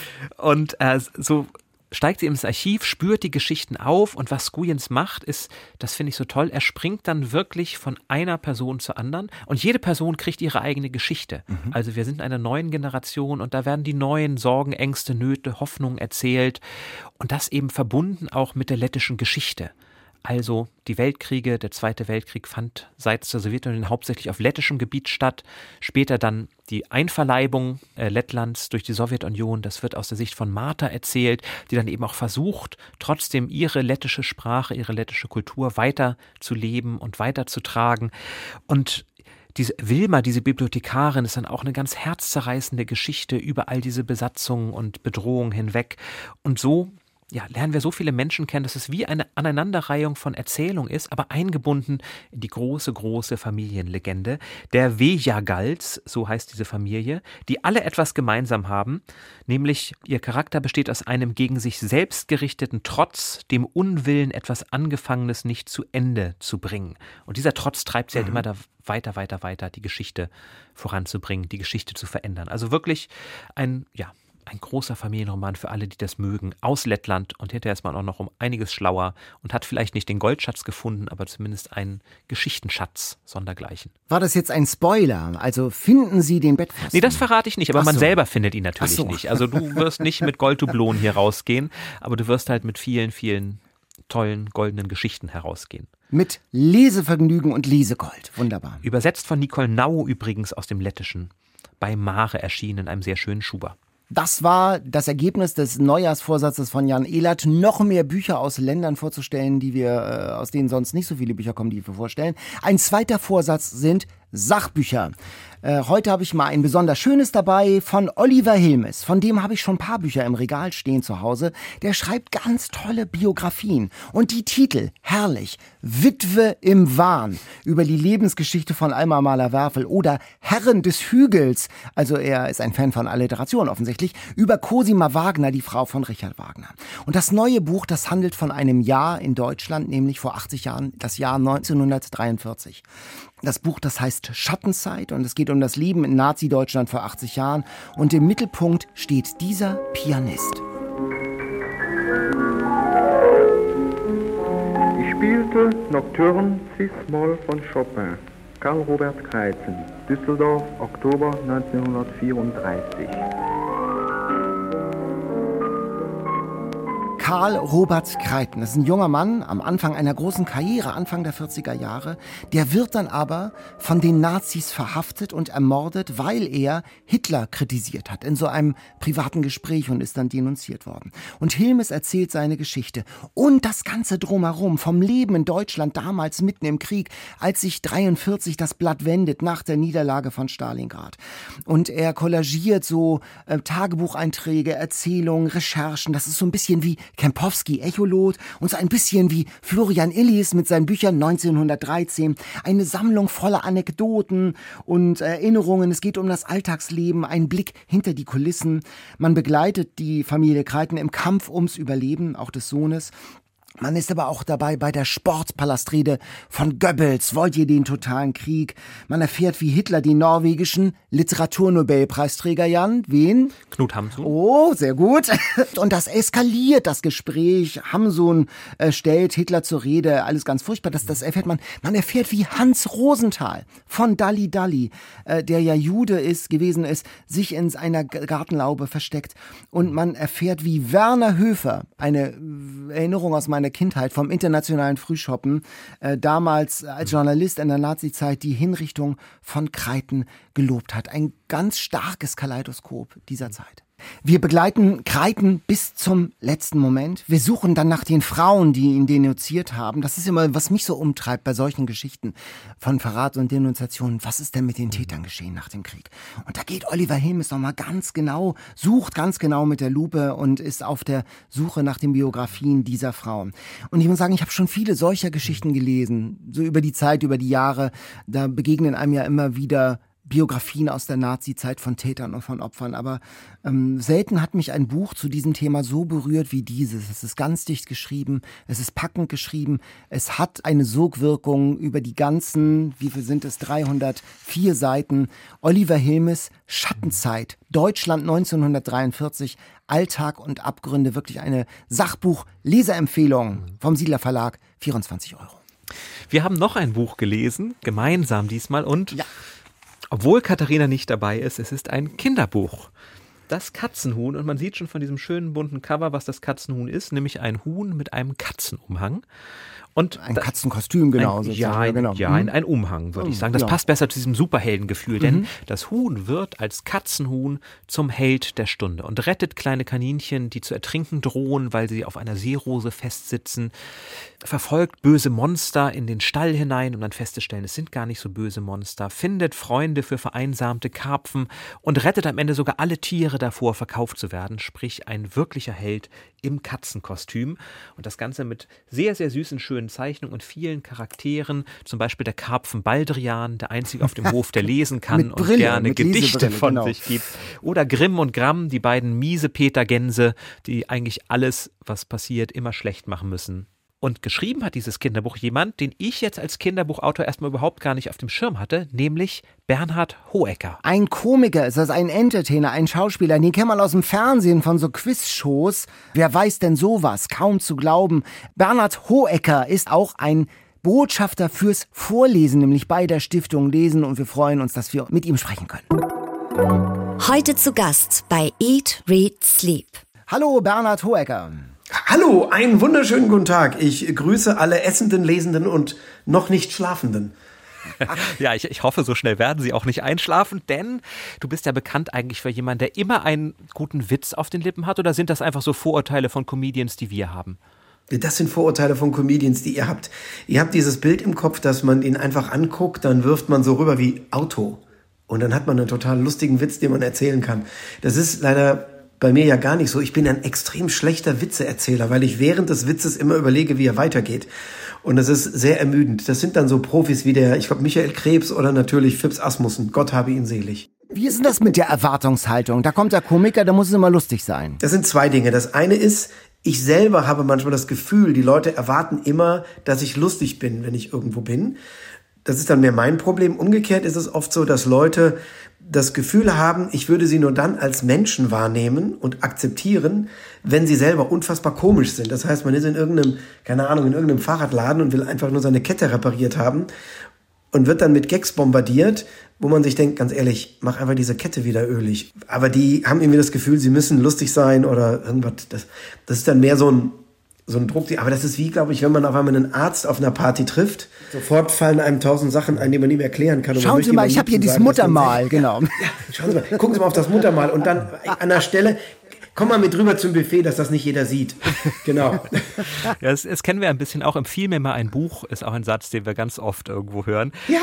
Und äh, so steigt sie ins Archiv, spürt die Geschichten auf und was Guyens macht, ist, das finde ich so toll, er springt dann wirklich von einer Person zur anderen und jede Person kriegt ihre eigene Geschichte. Mhm. Also wir sind in einer neuen Generation und da werden die neuen Sorgen, Ängste, Nöte, Hoffnungen erzählt und das eben verbunden auch mit der lettischen Geschichte. Also die Weltkriege, der Zweite Weltkrieg fand seit der Sowjetunion hauptsächlich auf lettischem Gebiet statt. Später dann die Einverleibung äh, Lettlands durch die Sowjetunion. Das wird aus der Sicht von Marta erzählt, die dann eben auch versucht, trotzdem ihre lettische Sprache, ihre lettische Kultur weiter zu leben und weiterzutragen. Und diese Wilma, diese Bibliothekarin, ist dann auch eine ganz herzzerreißende Geschichte über all diese Besatzungen und Bedrohungen hinweg. Und so ja, lernen wir so viele Menschen kennen, dass es wie eine Aneinanderreihung von Erzählungen ist, aber eingebunden in die große, große Familienlegende der Vejagals, so heißt diese Familie, die alle etwas gemeinsam haben, nämlich ihr Charakter besteht aus einem gegen sich selbst gerichteten Trotz, dem Unwillen, etwas Angefangenes nicht zu Ende zu bringen. Und dieser Trotz treibt sie halt immer da weiter, weiter, weiter, die Geschichte voranzubringen, die Geschichte zu verändern. Also wirklich ein, ja, ein großer Familienroman für alle, die das mögen, aus Lettland und hinterher ist man auch noch um einiges schlauer und hat vielleicht nicht den Goldschatz gefunden, aber zumindest einen Geschichtenschatz sondergleichen. War das jetzt ein Spoiler? Also finden Sie den Bettpfosten? Nee, das verrate ich nicht, aber Ach man so. selber findet ihn natürlich Ach so. nicht. Also du wirst nicht mit Golddublonen hier rausgehen, aber du wirst halt mit vielen, vielen tollen goldenen Geschichten herausgehen. Mit Lesevergnügen und Lesegold. Wunderbar. Übersetzt von Nicole Nau übrigens aus dem Lettischen, bei Mare erschienen in einem sehr schönen Schuber. Das war das Ergebnis des Neujahrsvorsatzes von Jan Ehlert, noch mehr Bücher aus Ländern vorzustellen, die wir, äh, aus denen sonst nicht so viele Bücher kommen, die wir vorstellen. Ein zweiter Vorsatz sind Sachbücher. Äh, heute habe ich mal ein besonders schönes dabei von Oliver Hilmes. Von dem habe ich schon ein paar Bücher im Regal stehen zu Hause. Der schreibt ganz tolle Biografien. Und die Titel, herrlich, Witwe im Wahn, über die Lebensgeschichte von Alma Mahler-Werfel oder Herren des Hügels, also er ist ein Fan von Alliteration offensichtlich, über Cosima Wagner, die Frau von Richard Wagner. Und das neue Buch, das handelt von einem Jahr in Deutschland, nämlich vor achtzig Jahren, das Jahr neunzehnhundertdreiundvierzig. Das Buch, das heißt Schattenzeit und es geht um das Leben in Nazi-Deutschland vor achtzig Jahren und im Mittelpunkt steht dieser Pianist. Ich spielte Nocturne Cis-Moll von Chopin, Karl Robert Kreitzen, Düsseldorf, Oktober neunzehnhundertvierunddreißig. Karl Robert Kreiten, das ist ein junger Mann am Anfang einer großen Karriere, Anfang der vierziger Jahre. Der wird dann aber von den Nazis verhaftet und ermordet, weil er Hitler kritisiert hat in so einem privaten Gespräch und ist dann denunziert worden. Und Hilmes erzählt seine Geschichte und das Ganze drumherum vom Leben in Deutschland damals mitten im Krieg, als sich dreiundvierzig das Blatt wendet nach der Niederlage von Stalingrad. Und er kollagiert so äh, Tagebucheinträge, Erzählungen, Recherchen. Das ist so ein bisschen wie Kempowski, Echolot und so ein bisschen wie Florian Illies mit seinen Büchern neunzehnhundertdreizehn. Eine Sammlung voller Anekdoten und Erinnerungen. Es geht um das Alltagsleben, ein Blick hinter die Kulissen. Man begleitet die Familie Kreiten im Kampf ums Überleben, auch des Sohnes. Man ist aber auch dabei bei der Sportpalastrede von Goebbels, wollt ihr den totalen Krieg? Man erfährt, wie Hitler die norwegischen Literaturnobelpreisträger, Jan, wen? Knut Hamsun. Oh, sehr gut. Und das eskaliert, das Gespräch. Hamsun äh, stellt Hitler zur Rede, alles ganz furchtbar. Das, das erfährt man. Man erfährt, wie Hans Rosenthal von Dalli Dalli, äh, der ja Jude ist, gewesen ist, sich in einer Gartenlaube versteckt. Und man erfährt, wie Werner Höfer, eine Erinnerung aus meiner Kindheit vom internationalen Frühschoppen, äh, damals als Journalist in der Nazizeit die Hinrichtung von Kreiten gelobt hat. Ein ganz starkes Kaleidoskop dieser Zeit. Wir begleiten Kreiten bis zum letzten Moment. Wir suchen dann nach den Frauen, die ihn denunziert haben. Das ist immer, was mich so umtreibt bei solchen Geschichten von Verrat und Denunziation. Was ist denn mit den Tätern geschehen nach dem Krieg? Und da geht Oliver Hilmes nochmal ganz genau, sucht ganz genau mit der Lupe und ist auf der Suche nach den Biografien dieser Frauen. Und ich muss sagen, ich habe schon viele solcher Geschichten gelesen. So über die Zeit, über die Jahre. Da begegnen einem ja immer wieder Biografien aus der Nazi-Zeit von Tätern und von Opfern, aber ähm, selten hat mich ein Buch zu diesem Thema so berührt wie dieses. Es ist ganz dicht geschrieben, es ist packend geschrieben, es hat eine Sogwirkung über die ganzen, wie viel sind es, dreihundertvier Seiten. Oliver Hilmes, Schattenzeit, Deutschland neunzehnhundertdreiundvierzig, Alltag und Abgründe, wirklich eine Sachbuch-Leserempfehlung vom Siedler Verlag, vierundzwanzig Euro. Wir haben noch ein Buch gelesen, gemeinsam diesmal, und ja. Obwohl Katharina nicht dabei ist, es ist ein Kinderbuch. Das Katzenhuhn, und man sieht schon von diesem schönen bunten Cover, was das Katzenhuhn ist, nämlich ein Huhn mit einem Katzenumhang. Und ein Katzenkostüm, genau. Ein, ja, ein, genau. ja ein, ein Umhang, würde ich sagen. Das ja. passt besser zu diesem Superheldengefühl, denn mhm. das Huhn wird als Katzenhuhn zum Held der Stunde und rettet kleine Kaninchen, die zu ertrinken drohen, weil sie auf einer Seerose festsitzen, verfolgt böse Monster in den Stall hinein, um dann festzustellen, es sind gar nicht so böse Monster, findet Freunde für vereinsamte Karpfen und rettet am Ende sogar alle Tiere davor, verkauft zu werden, sprich ein wirklicher Held im Katzenkostüm. Und das Ganze mit sehr, sehr süßen, schönen Zeichnungen und vielen Charakteren, zum Beispiel der Karpfen Baldrian, der einzige auf dem Hof, der lesen kann und Brille, gerne Gedichte von genau. sich gibt. Oder Grimm und Gramm, die beiden miese Peter-Gänse, die eigentlich alles, was passiert, immer schlecht machen müssen. Und geschrieben hat dieses Kinderbuch jemand, den ich jetzt als Kinderbuchautor erstmal überhaupt gar nicht auf dem Schirm hatte, nämlich Bernhard Hoëcker. Ein Komiker ist das, ein Entertainer, ein Schauspieler, den kennt man aus dem Fernsehen von so Quizshows. Wer weiß denn sowas? Kaum zu glauben. Bernhard Hoëcker ist auch ein Botschafter fürs Vorlesen, nämlich bei der Stiftung Lesen, und wir freuen uns, dass wir mit ihm sprechen können. Heute zu Gast bei Eat, Read, Sleep. Hallo Bernhard Hoëcker. Hallo, einen wunderschönen guten Tag. Ich grüße alle Essenden, Lesenden und noch nicht Schlafenden. Ja, ich, ich hoffe, so schnell werden Sie auch nicht einschlafen, denn du bist ja bekannt eigentlich für jemanden, der immer einen guten Witz auf den Lippen hat, oder sind das einfach so Vorurteile von Comedians, die wir haben? Das sind Vorurteile von Comedians, die ihr habt. Ihr habt dieses Bild im Kopf, dass man ihn einfach anguckt, dann wirft man so rüber wie Auto. Und dann hat man einen total lustigen Witz, den man erzählen kann. Das ist leider bei mir ja gar nicht so. Ich bin ein extrem schlechter Witzeerzähler, weil ich während des Witzes immer überlege, wie er weitergeht. Und das ist sehr ermüdend. Das sind dann so Profis wie der, ich glaube, Michael Krebs oder natürlich Phipps Asmussen. Gott habe ihn selig. Wie ist denn das mit der Erwartungshaltung? Da kommt der Komiker, da muss es immer lustig sein. Das sind zwei Dinge. Das eine ist, ich selber habe manchmal das Gefühl, die Leute erwarten immer, dass ich lustig bin, wenn ich irgendwo bin. Das ist dann mehr mein Problem. Umgekehrt ist es oft so, dass Leute das Gefühl haben, ich würde sie nur dann als Menschen wahrnehmen und akzeptieren, wenn sie selber unfassbar komisch sind. Das heißt, man ist in irgendeinem, keine Ahnung, in irgendeinem Fahrradladen und will einfach nur seine Kette repariert haben und wird dann mit Gags bombardiert, wo man sich denkt, ganz ehrlich, mach einfach diese Kette wieder ölig. Aber die haben irgendwie das Gefühl, sie müssen lustig sein oder irgendwas. Das, das ist dann mehr so ein so ein Druck, aber das ist wie, glaube ich, wenn man auf einmal einen Arzt auf einer Party trifft, sofort fallen einem tausend Sachen ein, die man ihm erklären kann. Und schauen Sie mal, ich habe hier dieses Muttermal, genau. Ja, schauen Sie mal, gucken Sie mal auf das Muttermal und dann an der Stelle, komm mal mit rüber zum Buffet, dass das nicht jeder sieht. Genau. Ja, das, das kennen wir ein bisschen auch. Empfiehl mir mal ein Buch, ist auch ein Satz, den wir ganz oft irgendwo hören. Ja.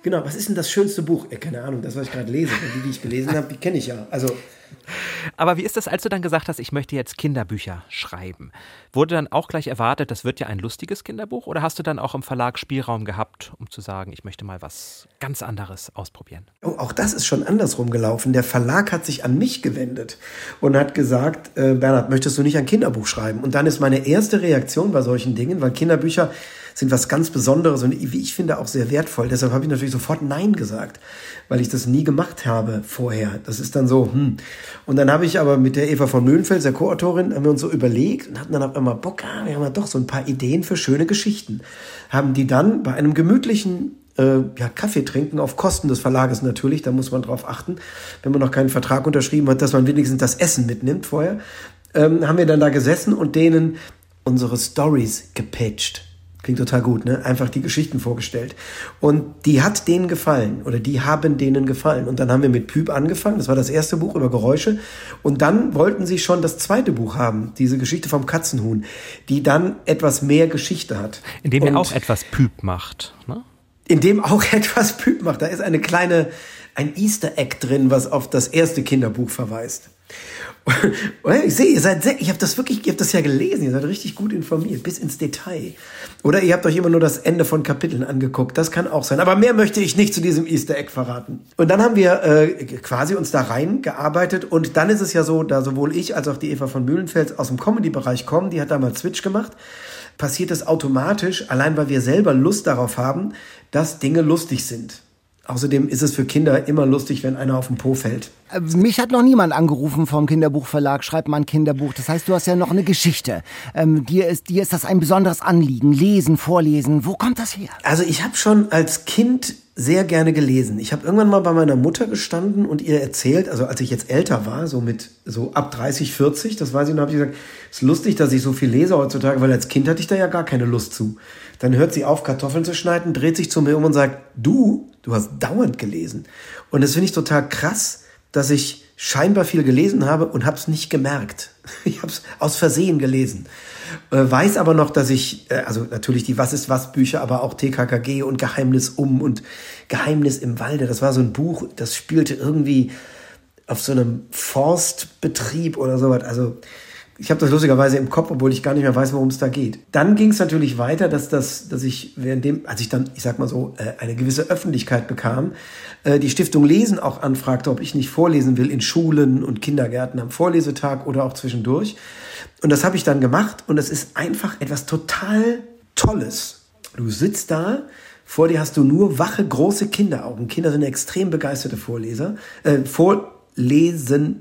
Genau, was ist denn das schönste Buch? Ja, keine Ahnung, das, was ich gerade lese. Die, die ich gelesen habe, die kenne ich ja. Also Aber wie ist das, als du dann gesagt hast, ich möchte jetzt Kinderbücher schreiben? Wurde dann auch gleich erwartet, das wird ja ein lustiges Kinderbuch? Oder hast du dann auch im Verlag Spielraum gehabt, um zu sagen, ich möchte mal was ganz anderes ausprobieren? Oh, auch das ist schon andersrum gelaufen. Der Verlag hat sich an mich gewendet und hat gesagt, äh, Bernhard, möchtest du nicht ein Kinderbuch schreiben? Und dann ist meine erste Reaktion bei solchen Dingen, weil Kinderbücher sind was ganz Besonderes und wie ich finde auch sehr wertvoll. Deshalb habe ich natürlich sofort Nein gesagt, weil ich das nie gemacht habe vorher. Das ist dann so, hm. Und dann habe ich aber mit der Eva von Mühlenfels, der Co-Autorin, haben wir uns so überlegt und hatten dann auf einmal Bock, ah, wir haben ja doch so ein paar Ideen für schöne Geschichten. Haben die dann bei einem gemütlichen äh, ja, Kaffee trinken, auf Kosten des Verlages natürlich, da muss man drauf achten, wenn man noch keinen Vertrag unterschrieben hat, dass man wenigstens das Essen mitnimmt vorher, ähm, haben wir dann da gesessen und denen unsere Stories gepitcht. Klingt total gut, ne? Einfach die Geschichten vorgestellt. Und die hat denen gefallen oder die haben denen gefallen. Und dann haben wir mit Püp angefangen. Das war das erste Buch über Geräusche. Und dann wollten sie schon das zweite Buch haben, diese Geschichte vom Katzenhuhn, die dann etwas mehr Geschichte hat. In dem Und er auch etwas Püp macht, ne? In dem auch etwas Püp macht. Da ist eine kleine, ein Easter Egg drin, was auf das erste Kinderbuch verweist. Ich sehe, ihr seid sehr, ich habe das wirklich, ihr habt das ja gelesen, ihr seid richtig gut informiert, bis ins Detail. Oder ihr habt euch immer nur das Ende von Kapiteln angeguckt, das kann auch sein. Aber mehr möchte ich nicht zu diesem Easter Egg verraten. Und dann haben wir äh, quasi uns da reingearbeitet und dann ist es ja so, da sowohl ich als auch die Eva von Mühlenfels aus dem Comedy-Bereich kommen, die hat da mal Switch gemacht, passiert es automatisch, allein weil wir selber Lust darauf haben, dass Dinge lustig sind. Außerdem ist es für Kinder immer lustig, wenn einer auf den Po fällt. Mich hat noch niemand angerufen vom Kinderbuchverlag, schreib mal ein Kinderbuch. Das heißt, du hast ja noch eine Geschichte. Ähm, dir ist, dir ist das ein besonderes Anliegen. Lesen, vorlesen. Wo kommt das her? Also ich habe schon als Kind sehr gerne gelesen. Ich habe irgendwann mal bei meiner Mutter gestanden und ihr erzählt, also als ich jetzt älter war, so mit so ab dreißig, vierzig, das weiß ich, und habe ich gesagt, es ist lustig, dass ich so viel lese heutzutage, weil als Kind hatte ich da ja gar keine Lust zu. Dann hört sie auf, Kartoffeln zu schneiden, dreht sich zu mir um und sagt, du, du hast dauernd gelesen. Und das finde ich total krass, dass ich scheinbar viel gelesen habe und habe es nicht gemerkt. Ich habe es aus Versehen gelesen. Äh, weiß aber noch, dass ich, äh, also natürlich die Was-ist-was-Bücher, aber auch T K K G und Geheimnis um und Geheimnis im Walde. Das war so ein Buch, das spielte irgendwie auf so einem Forstbetrieb oder sowas. Also ich habe das lustigerweise im Kopf, obwohl ich gar nicht mehr weiß, worum es da geht. Dann ging es natürlich weiter, dass das, dass ich währenddem, als ich dann, ich sag mal so, eine gewisse Öffentlichkeit bekam, die Stiftung Lesen auch anfragte, ob ich nicht vorlesen will in Schulen und Kindergärten am Vorlesetag oder auch zwischendurch. Und das habe ich dann gemacht und es ist einfach etwas total Tolles. Du sitzt da, vor dir hast du nur wache, große Kinderaugen. Kinder sind extrem begeisterte Vorleser, äh, Vorlesenden,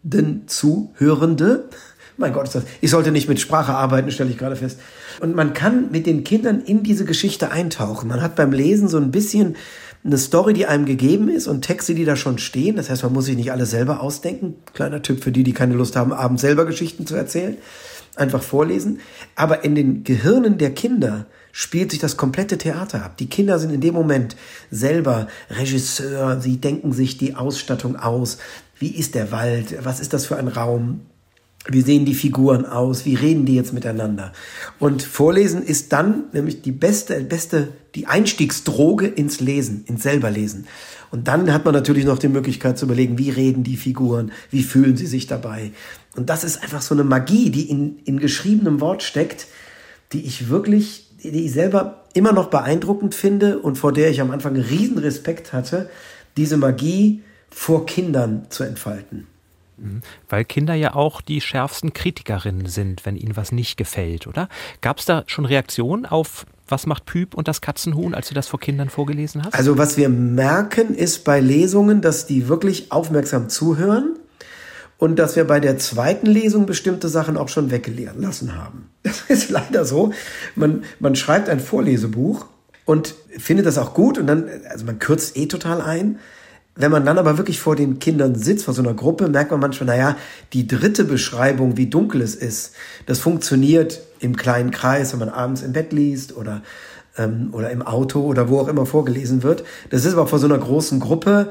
Zuhörende. Mein Gott, ist das. Ich sollte nicht mit Sprache arbeiten, stelle ich gerade fest. Und man kann mit den Kindern in diese Geschichte eintauchen. Man hat beim Lesen so ein bisschen eine Story, die einem gegeben ist und Texte, die da schon stehen. Das heißt, man muss sich nicht alles selber ausdenken. Kleiner Tipp für die, die keine Lust haben, abends selber Geschichten zu erzählen. Einfach vorlesen. Aber in den Gehirnen der Kinder spielt sich das komplette Theater ab. Die Kinder sind in dem Moment selber Regisseur. Sie denken sich die Ausstattung aus. Wie ist der Wald? Was ist das für ein Raum? Wie sehen die Figuren aus? Wie reden die jetzt miteinander? Und Vorlesen ist dann nämlich die beste, beste, die Einstiegsdroge ins Lesen, ins Selberlesen. Und dann hat man natürlich noch die Möglichkeit zu überlegen, wie reden die Figuren? Wie fühlen sie sich dabei? Und das ist einfach so eine Magie, die in, in geschriebenem Wort steckt, die ich wirklich, die ich selber immer noch beeindruckend finde und vor der ich am Anfang einen riesen Respekt hatte, diese Magie vor Kindern zu entfalten. Weil Kinder ja auch die schärfsten Kritikerinnen sind, wenn ihnen was nicht gefällt, oder? Gab es da schon Reaktionen auf Was macht Püp und das Katzenhuhn, als du das vor Kindern vorgelesen hast? Also was wir merken, ist bei Lesungen, dass die wirklich aufmerksam zuhören und dass wir bei der zweiten Lesung bestimmte Sachen auch schon weggelassen haben. Das ist leider so. Man, man schreibt ein Vorlesebuch und findet das auch gut und dann, also man kürzt eh total ein. Wenn man dann aber wirklich vor den Kindern sitzt, vor so einer Gruppe, merkt man manchmal, naja, die dritte Beschreibung, wie dunkel es ist, das funktioniert im kleinen Kreis, wenn man abends im Bett liest oder, ähm, oder im Auto oder wo auch immer vorgelesen wird. Das ist aber vor so einer großen Gruppe,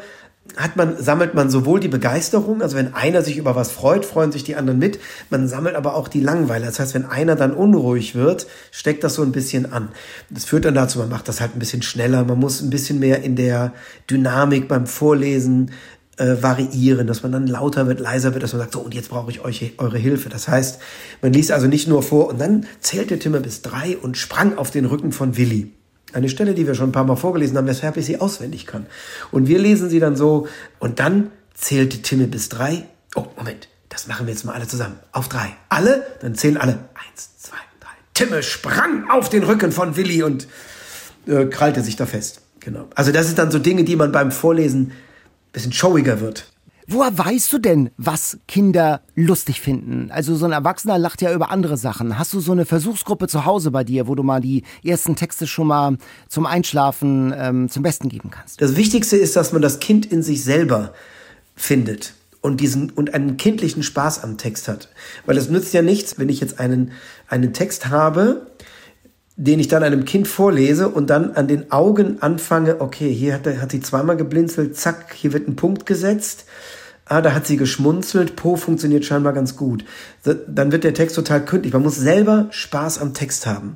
hat man, sammelt man sowohl die Begeisterung, also wenn einer sich über was freut, freuen sich die anderen mit. Man sammelt aber auch die Langeweile. Das heißt, wenn einer dann unruhig wird, steckt das so ein bisschen an. Das führt dann dazu, man macht das halt ein bisschen schneller. Man muss ein bisschen mehr in der Dynamik beim Vorlesen äh, variieren, dass man dann lauter wird, leiser wird, dass man sagt, so, und jetzt brauche ich euch, eure Hilfe. Das heißt, man liest also nicht nur vor und dann zählte Timme bis drei und sprang auf den Rücken von Willi. Eine Stelle, die wir schon ein paar Mal vorgelesen haben, weshalb ich sie auswendig kann. Und wir lesen sie dann so, und dann zählte Timme bis drei. Oh, Moment, das machen wir jetzt mal alle zusammen. Auf drei. Alle? Dann zählen alle. Eins, zwei, drei. Timme sprang auf den Rücken von Willi und äh, krallte sich da fest. Genau. Also das sind dann so Dinge, die man beim Vorlesen ein bisschen showiger wird. Woher weißt du denn, was Kinder lustig finden? Also so ein Erwachsener lacht ja über andere Sachen. Hast du so eine Versuchsgruppe zu Hause bei dir, wo du mal die ersten Texte schon mal zum Einschlafen ähm, zum Besten geben kannst? Das Wichtigste ist, dass man das Kind in sich selber findet und diesen und einen kindlichen Spaß am Text hat. Weil es nützt ja nichts, wenn ich jetzt einen, einen Text habe, den ich dann einem Kind vorlese und dann an den Augen anfange, okay, hier hat, er, hat sie zweimal geblinzelt, zack, hier wird ein Punkt gesetzt. Ah, da hat sie geschmunzelt, Po funktioniert scheinbar ganz gut. Dann wird der Text total kündlich. Man muss selber Spaß am Text haben.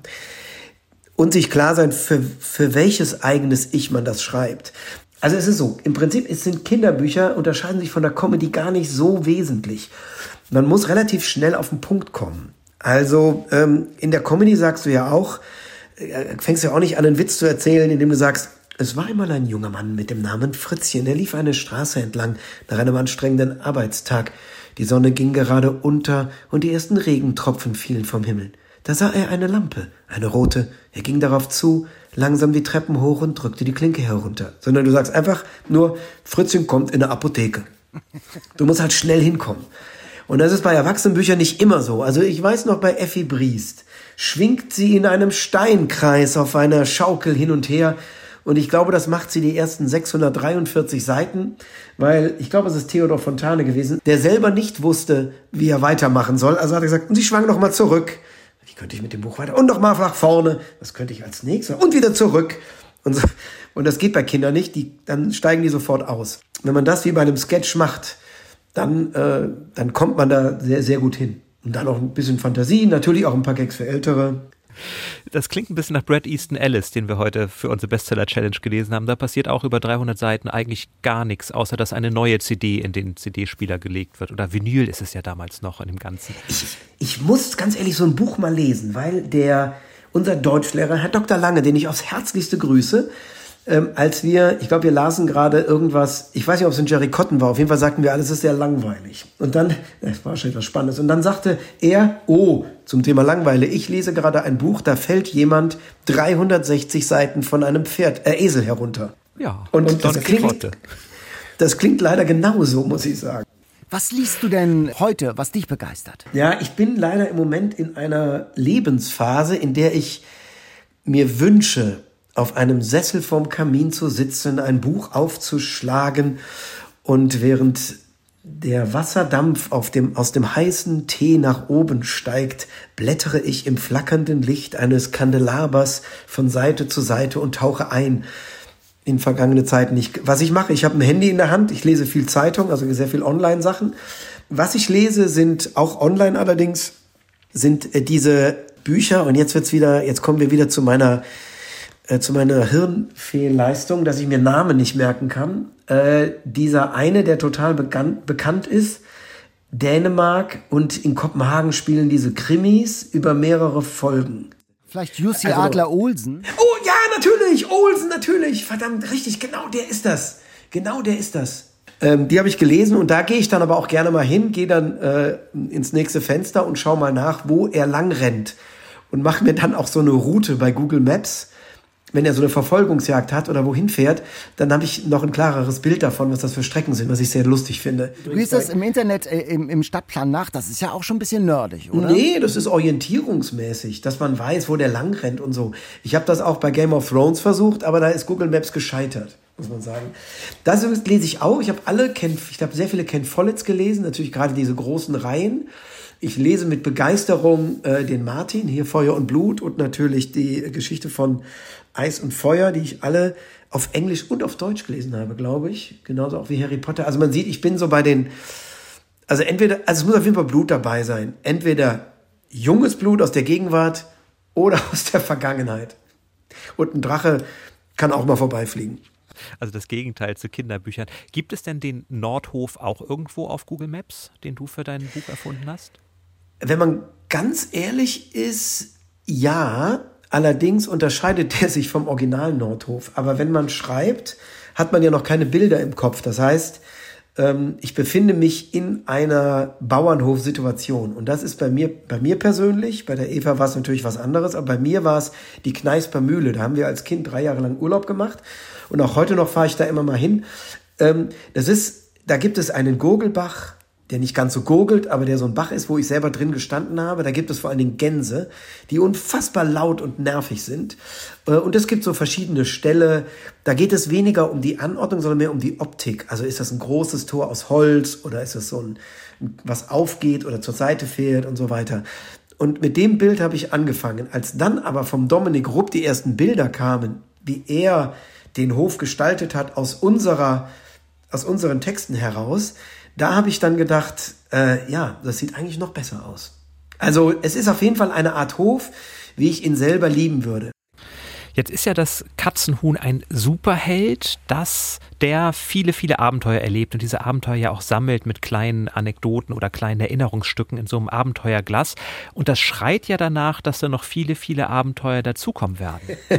Und sich klar sein, für, für welches eigenes Ich man das schreibt. Also es ist so, im Prinzip sind Kinderbücher, unterscheiden sich von der Comedy gar nicht so wesentlich. Man muss relativ schnell auf den Punkt kommen. Also ähm, in der Comedy sagst du ja auch, äh, fängst ja auch nicht an, einen Witz zu erzählen, indem du sagst, es war einmal ein junger Mann mit dem Namen Fritzchen, der lief eine Straße entlang nach einem anstrengenden Arbeitstag. Die Sonne ging gerade unter und die ersten Regentropfen fielen vom Himmel. Da sah er eine Lampe, eine rote. Er ging darauf zu, langsam die Treppen hoch und drückte die Klinke herunter. Sondern du sagst einfach nur, Fritzchen kommt in eine Apotheke. Du musst halt schnell hinkommen. Und das ist bei Erwachsenenbüchern nicht immer so. Also ich weiß noch, bei Effi Briest schwingt sie in einem Steinkreis auf einer Schaukel hin und her. Und ich glaube, das macht sie die ersten sechshundertdreiundvierzig Seiten, weil ich glaube, es ist Theodor Fontane gewesen, der selber nicht wusste, wie er weitermachen soll. Also hat er gesagt, und sie schwang noch mal zurück. Wie könnte ich mit dem Buch weiter? Und noch mal nach vorne. Was könnte ich als nächstes? Und wieder zurück. Und, so. Und das geht bei Kindern nicht. Die, dann steigen die sofort aus. Wenn man das wie bei einem Sketch macht, dann, äh, dann kommt man da sehr, sehr gut hin. Und dann noch ein bisschen Fantasie, natürlich auch ein paar Gags für Ältere. Das klingt ein bisschen nach Bret Easton Ellis, den wir heute für unsere Bestseller-Challenge gelesen haben. Da passiert auch über dreihundert Seiten eigentlich gar nichts, außer dass eine neue C D in den C D-Spieler gelegt wird. Oder Vinyl ist es ja damals noch in dem Ganzen. Ich, ich muss ganz ehrlich so ein Buch mal lesen, weil der unser Deutschlehrer, Herr Doktor Lange, den ich aufs Herzlichste grüße, ähm, als wir, ich glaube, wir lasen gerade irgendwas, ich weiß nicht, ob es in Jerry Cotton war, auf jeden Fall sagten wir, alles ist sehr langweilig. Und dann, das war schon etwas Spannendes, und dann sagte er, oh, zum Thema Langeweile, ich lese gerade ein Buch, da fällt jemand dreihundertsechzig Seiten von einem Pferd, äh, Esel herunter. Ja, und, und das, klingt, das klingt leider genauso, muss ich sagen. Was liest du denn heute, was dich begeistert? Ja, ich bin leider im Moment in einer Lebensphase, in der ich mir wünsche, auf einem Sessel vorm Kamin zu sitzen, ein Buch aufzuschlagen und während der Wasserdampf auf dem, aus dem heißen Tee nach oben steigt, blättere ich im flackernden Licht eines Kandelabers von Seite zu Seite und tauche ein in vergangene Zeiten. Ich, was ich mache, ich habe ein Handy in der Hand, ich lese viel Zeitung, also sehr viel Online-Sachen. Was ich lese, sind auch online allerdings, sind äh, diese Bücher, und jetzt wird's wieder, jetzt kommen wir wieder zu meiner Äh, zu meiner Hirnfehlleistung, dass ich mir Namen nicht merken kann. Äh, dieser eine, der total bekannt, bekannt ist, Dänemark, und in Kopenhagen spielen diese Krimis über mehrere Folgen. Vielleicht Jussi Also- Adler-Olsen? Oh ja, natürlich, Olsen, natürlich, verdammt, richtig, genau der ist das. Genau der ist das. Ähm, die habe ich gelesen, und da gehe ich dann aber auch gerne mal hin, gehe dann äh, ins nächste Fenster und schaue mal nach, wo er lang rennt. Und mache mir dann auch so eine Route bei Google Maps. Wenn er so eine Verfolgungsjagd hat oder wohin fährt, dann habe ich noch ein klareres Bild davon, was das für Strecken sind, was ich sehr lustig finde. Du liest das im Internet, äh, im, im Stadtplan nach, das ist ja auch schon ein bisschen nerdig, oder? Nee, das ist orientierungsmäßig, dass man weiß, wo der lang rennt und so. Ich habe das auch bei Game of Thrones versucht, aber da ist Google Maps gescheitert, muss man sagen. Das lese ich auch. Ich habe alle, Ken, ich habe sehr viele Ken Follett gelesen, natürlich gerade diese großen Reihen. Ich lese mit Begeisterung äh, den Martin, hier Feuer und Blut, und natürlich die Geschichte von Eis und Feuer, die ich alle auf Englisch und auf Deutsch gelesen habe, glaube ich. Genauso auch wie Harry Potter. Also man sieht, ich bin so bei den, also entweder, also es muss auf jeden Fall Blut dabei sein. Entweder junges Blut aus der Gegenwart oder aus der Vergangenheit. Und ein Drache kann auch mal vorbeifliegen. Also das Gegenteil zu Kinderbüchern. Gibt es denn den Nordhof auch irgendwo auf Google Maps, den du für dein Buch erfunden hast? Wenn man ganz ehrlich ist, ja. Allerdings unterscheidet der sich vom originalen Nordhof. Aber wenn man schreibt, hat man ja noch keine Bilder im Kopf. Das heißt, ich befinde mich in einer Bauernhofsituation. Und das ist bei mir, bei mir persönlich, bei der Eva war es natürlich was anderes, aber bei mir war es die Kneisper Mühle. Da haben wir als Kind drei Jahre lang Urlaub gemacht. Und auch heute noch fahre ich da immer mal hin. Das ist, da gibt es einen Gurgelbach, der nicht ganz so gurgelt, aber der so ein Bach ist, wo ich selber drin gestanden habe. Da gibt es vor allen Dingen Gänse, die unfassbar laut und nervig sind. Und es gibt so verschiedene Ställe. Da geht es weniger um die Anordnung, sondern mehr um die Optik. Also ist das ein großes Tor aus Holz oder ist das so ein, was aufgeht oder zur Seite fährt und so weiter. Und mit dem Bild habe ich angefangen. Als dann aber vom Dominik Rupp die ersten Bilder kamen, wie er den Hof gestaltet hat aus unserer, aus unseren Texten heraus, da habe ich dann gedacht, äh, ja, das sieht eigentlich noch besser aus. Also es ist auf jeden Fall eine Art Hof, wie ich ihn selber lieben würde. Jetzt ist ja das Katzenhuhn ein Superheld, das der viele, viele Abenteuer erlebt und diese Abenteuer ja auch sammelt mit kleinen Anekdoten oder kleinen Erinnerungsstücken in so einem Abenteuerglas. Und das schreit ja danach, dass da noch viele, viele Abenteuer dazukommen werden.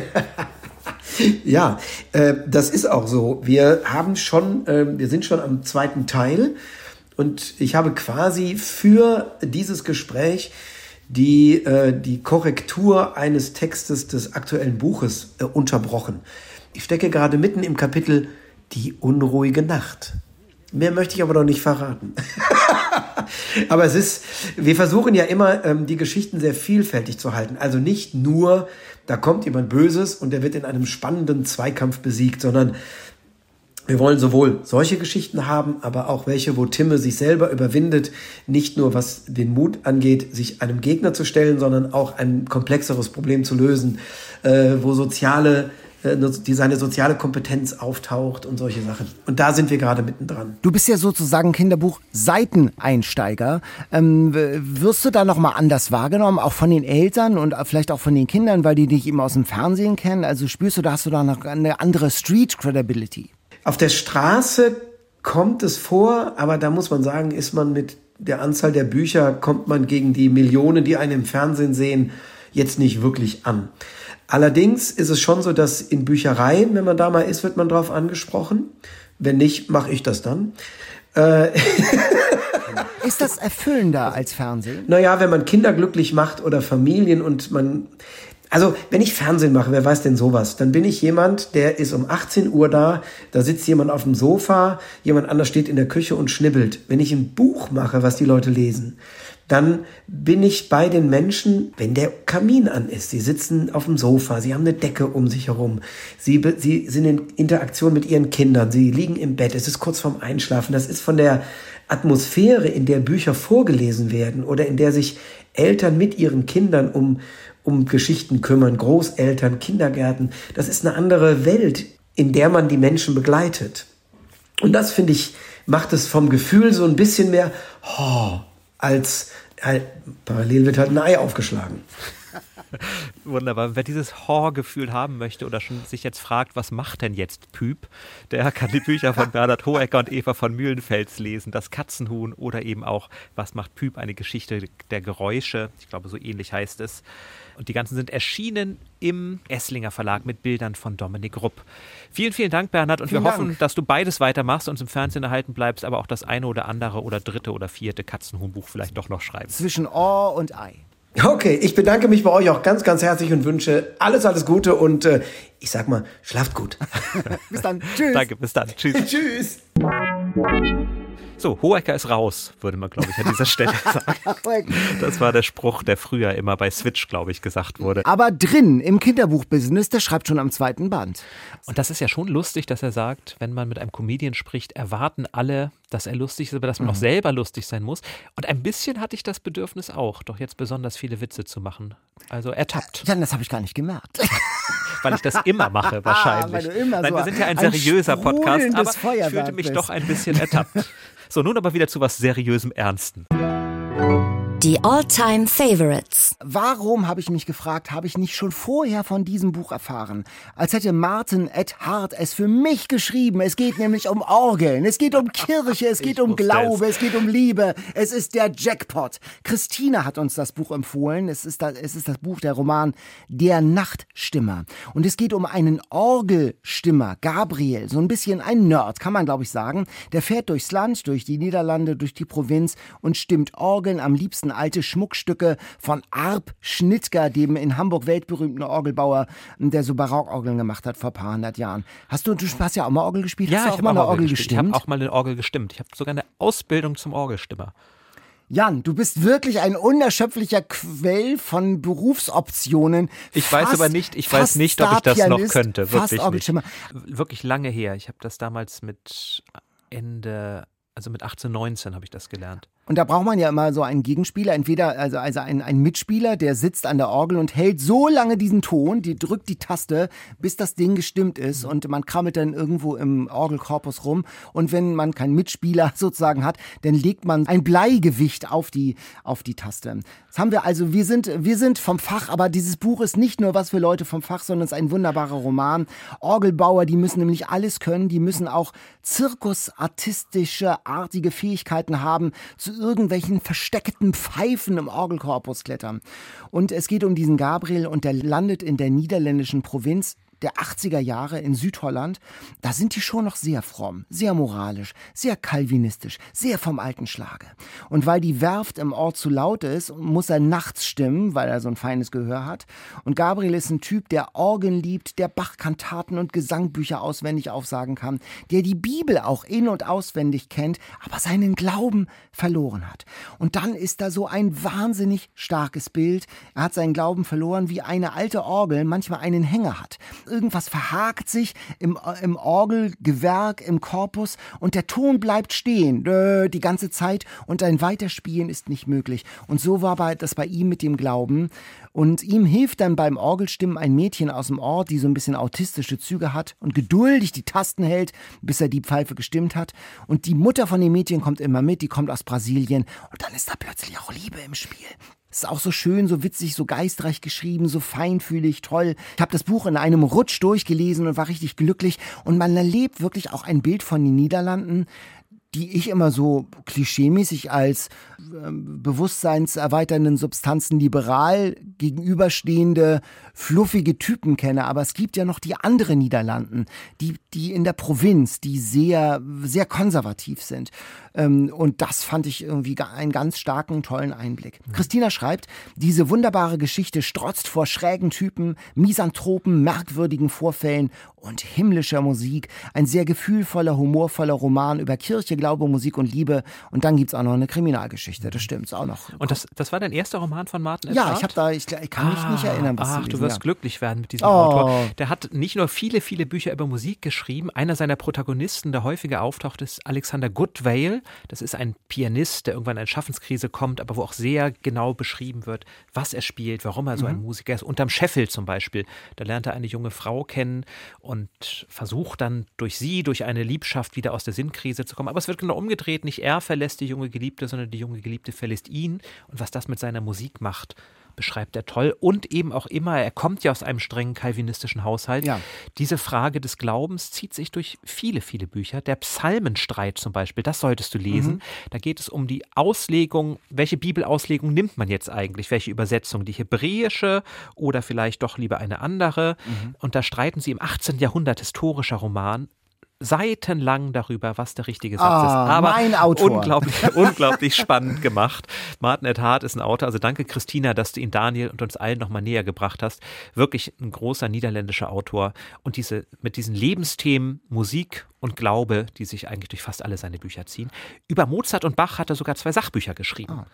Ja, äh, das ist auch so. Wir haben schon, äh, wir sind schon am zweiten Teil und ich habe quasi für dieses Gespräch die, äh, die Korrektur eines Textes des aktuellen Buches äh, unterbrochen. Ich stecke gerade mitten im Kapitel Die unruhige Nacht. Mehr möchte ich aber noch nicht verraten. Aber es ist, wir versuchen ja immer, ähm, die Geschichten sehr vielfältig zu halten. Also nicht nur, da kommt jemand Böses und der wird in einem spannenden Zweikampf besiegt, sondern wir wollen sowohl solche Geschichten haben, aber auch welche, wo Timme sich selber überwindet, nicht nur was den Mut angeht, sich einem Gegner zu stellen, sondern auch ein komplexeres Problem zu lösen, äh, wo soziale die seine soziale Kompetenz auftaucht und solche Sachen. Und da sind wir gerade mittendran. Du bist ja sozusagen Kinderbuch-Seiteneinsteiger. Ähm, wirst du da nochmal anders wahrgenommen, auch von den Eltern und vielleicht auch von den Kindern, weil die dich eben aus dem Fernsehen kennen? Also spürst du, da hast du da noch eine andere Street-Credibility? Auf der Straße kommt es vor, aber da muss man sagen, ist man mit der Anzahl der Bücher, kommt man gegen die Millionen, die einen im Fernsehen sehen, jetzt nicht wirklich an. Allerdings ist es schon so, dass in Büchereien, wenn man da mal ist, wird man drauf angesprochen. Wenn nicht, mache ich das dann. Äh ist das erfüllender als Fernsehen? Naja, wenn man Kinder glücklich macht oder Familien und man... Also, wenn ich Fernsehen mache, wer weiß denn sowas? Dann bin ich jemand, der ist um achtzehn Uhr da, da sitzt jemand auf dem Sofa, jemand anders steht in der Küche und schnibbelt. Wenn ich ein Buch mache, was die Leute lesen, dann bin ich bei den Menschen, wenn der Kamin an ist. Sie sitzen auf dem Sofa, sie haben eine Decke um sich herum, sie, sie sind in Interaktion mit ihren Kindern, sie liegen im Bett, es ist kurz vorm Einschlafen. Das ist von der Atmosphäre, in der Bücher vorgelesen werden oder in der sich Eltern mit ihren Kindern um, um Geschichten kümmern, Großeltern, Kindergärten. Das ist eine andere Welt, in der man die Menschen begleitet. Und das, finde ich, macht es vom Gefühl so ein bisschen mehr, oh, als äh, parallel wird halt ein Ei aufgeschlagen. Wunderbar. Wer dieses Horrorgefühl haben möchte oder schon sich jetzt fragt, was macht denn jetzt Püp, der kann die Bücher von Bernhard Hohecker und Eva von Mühlenfels lesen. Das Katzenhuhn oder eben auch Was macht Püp? Eine Geschichte der Geräusche. Ich glaube, so ähnlich heißt es. Und die ganzen sind erschienen im Esslinger Verlag mit Bildern von Dominik Rupp. Vielen, vielen Dank, Bernhard. Und vielen wir Dank. hoffen, dass du beides weitermachst, uns im Fernsehen erhalten bleibst, aber auch das eine oder andere oder dritte oder vierte Katzenhuhnbuch vielleicht doch noch schreibst. Zwischen Ohr und Ei. Okay, ich bedanke mich bei euch auch ganz, ganz herzlich und wünsche alles, alles Gute und äh, ich sag mal, schlaft gut. Bis dann. Tschüss. Danke, bis dann. Tschüss. Tschüss. So, Hohecker ist raus, würde man, glaube ich, an dieser Stelle sagen. Das war der Spruch, der früher immer bei Switch, glaube ich, gesagt wurde. Aber drin im Kinderbuchbusiness, der schreibt schon am zweiten Band. Und das ist ja schon lustig, dass er sagt, wenn man mit einem Comedian spricht, erwarten alle, dass er lustig ist, aber dass man mhm. auch selber lustig sein muss. Und ein bisschen hatte ich das Bedürfnis auch, doch jetzt besonders viele Witze zu machen. Also ertappt. Ja, das habe ich gar nicht gemerkt. weil ich das immer mache wahrscheinlich. Weil du immer Nein, so wir sind ja ein ein seriöser Podcast, aber ich Feuerwerk fühlte mich bist. doch ein bisschen ertappt. So, nun aber wieder zu was seriösem Ernsten. Die All-Time Favorites. Warum, habe ich mich gefragt, habe ich nicht schon vorher von diesem Buch erfahren? Als hätte Martin Ed Hart es für mich geschrieben. Es geht nämlich um Orgeln, es geht um Kirche, es geht Ich um wusste Glaube, es. es geht um Liebe. Es ist der Jackpot. Christina hat uns das Buch empfohlen. Es ist das, es ist das Buch, der Roman Der Nachtstimmer. Und es geht um einen Orgelstimmer, Gabriel, so ein bisschen ein Nerd, kann man glaube ich sagen. Der fährt durchs Land, durch die Niederlande, durch die Provinz und stimmt Orgeln, am liebsten alte Schmuckstücke von Arp Schnittger, dem in Hamburg weltberühmten Orgelbauer, der so Barockorgeln gemacht hat vor ein paar hundert Jahren. Hast du, du hast ja auch mal Orgel gespielt? Ja, hast du ich auch habe mal eine auch Orgel gespielt. Ich gestimmt? habe auch mal eine Orgel gestimmt. Ich habe sogar eine Ausbildung zum Orgelstimmer. Jan, du bist wirklich ein unerschöpflicher Quell von Berufsoptionen. Ich Fast, weiß aber nicht, ich weiß fast nicht, ob ich das noch Starpianist, könnte. Fast Wirklich Orgelstimmer. nicht. Wirklich lange her. Ich habe das damals mit Ende, also mit achtzehn, neunzehn habe ich das gelernt. Und da braucht man ja immer so einen Gegenspieler, entweder also, also ein, ein Mitspieler, der sitzt an der Orgel und hält so lange diesen Ton, die drückt die Taste, bis das Ding gestimmt ist und man krabbelt dann irgendwo im Orgelkorpus rum und wenn man keinen Mitspieler sozusagen hat, dann legt man ein Bleigewicht auf die, auf die Taste. Das haben wir also, wir sind, wir sind vom Fach, aber dieses Buch ist nicht nur was für Leute vom Fach, sondern es ist ein wunderbarer Roman. Orgelbauer, die müssen nämlich alles können, die müssen auch zirkusartistische, artige Fähigkeiten haben, zu irgendwelchen versteckten Pfeifen im Orgelkorpus klettern. Und es geht um diesen Gabriel und der landet in der niederländischen Provinz der achtziger Jahre in Südholland. Da sind die schon noch sehr fromm, sehr moralisch, sehr kalvinistisch, sehr vom alten Schlage. Und weil die Werft im Ort zu laut ist, muss er nachts stimmen, weil er so ein feines Gehör hat. Und Gabriel ist ein Typ, der Orgeln liebt, der Bach-Kantaten und Gesangbücher auswendig aufsagen kann, der die Bibel auch in- und auswendig kennt, aber seinen Glauben verloren hat. Und dann ist da so ein wahnsinnig starkes Bild. Er hat seinen Glauben verloren, wie eine alte Orgel manchmal einen Hänger hat. Irgendwas verhakt sich im, im Orgelgewerk, im Korpus und der Ton bleibt stehen äh, die ganze Zeit und ein Weiterspielen ist nicht möglich. Und so war bei, das bei ihm mit dem Glauben. Und ihm hilft dann beim Orgelstimmen ein Mädchen aus dem Ort, die so ein bisschen autistische Züge hat und geduldig die Tasten hält, bis er die Pfeife gestimmt hat. Und die Mutter von dem Mädchen kommt immer mit, die kommt aus Brasilien und dann ist da plötzlich auch Liebe im Spiel. Es ist auch so schön, so witzig, so geistreich geschrieben, so feinfühlig, toll. Ich habe das Buch in einem Rutsch durchgelesen und war richtig glücklich. Und man erlebt wirklich auch ein Bild von den Niederlanden, die ich immer so klischeemäßig als äh, bewusstseinserweiternden Substanzen liberal gegenüberstehende, fluffige Typen kenne. Aber es gibt ja noch die anderen Niederlanden, die, die in der Provinz, die sehr, sehr konservativ sind. Ähm, und das fand ich irgendwie einen ganz starken, tollen Einblick. Mhm. Christina schreibt, diese wunderbare Geschichte strotzt vor schrägen Typen, Misanthropen, merkwürdigen Vorfällen und himmlischer Musik. Ein sehr gefühlvoller, humorvoller Roman über Kirche, Glaube, Musik und Liebe. Und dann gibt's auch noch eine Kriminalgeschichte. Das stimmt auch noch. Und das, das war dein erster Roman von Martin Ed Ja, Hart? ich, hab da, ich, ich kann mich ah, nicht erinnern, was Ach, zu lesen, du wirst ja. glücklich werden mit diesem Oh. Autor. Der hat nicht nur viele, viele Bücher über Musik geschrieben. Einer seiner Protagonisten, der häufiger auftaucht, ist Alexander Goodwale. Das ist ein Pianist, der irgendwann in eine Schaffenskrise kommt, aber wo auch sehr genau beschrieben wird, was er spielt, warum er so ein Musiker ist. Unterm Scheffel zum Beispiel. Da lernt er eine junge Frau kennen und versucht dann durch sie, durch eine Liebschaft wieder aus der Sinnkrise zu kommen. Aber es wird genau umgedreht. Nicht er verlässt die junge Geliebte, sondern die junge Geliebte verlässt ihn. Und was das mit seiner Musik macht, beschreibt er toll. Und eben auch immer, er kommt ja aus einem strengen kalvinistischen Haushalt. Ja. Diese Frage des Glaubens zieht sich durch viele, viele Bücher. Der Psalmenstreit zum Beispiel, das solltest du lesen. Mhm. Da geht es um die Auslegung, welche Bibelauslegung nimmt man jetzt eigentlich? Welche Übersetzung? Die hebräische oder vielleicht doch lieber eine andere? Mhm. Und da streiten sie im achtzehnten Jahrhundert, historischer Roman, seitenlang darüber, was der richtige Satz ah, ist. Aber mein Autor. unglaublich, unglaublich spannend gemacht. Martin Ed Hart ist ein Autor. Also danke, Christina, dass du ihn Daniel und uns allen nochmal näher gebracht hast. Wirklich ein großer niederländischer Autor. Und diese mit diesen Lebensthemen Musik und Glaube, die sich eigentlich durch fast alle seine Bücher ziehen. Über Mozart und Bach hat er sogar zwei Sachbücher geschrieben. Ah.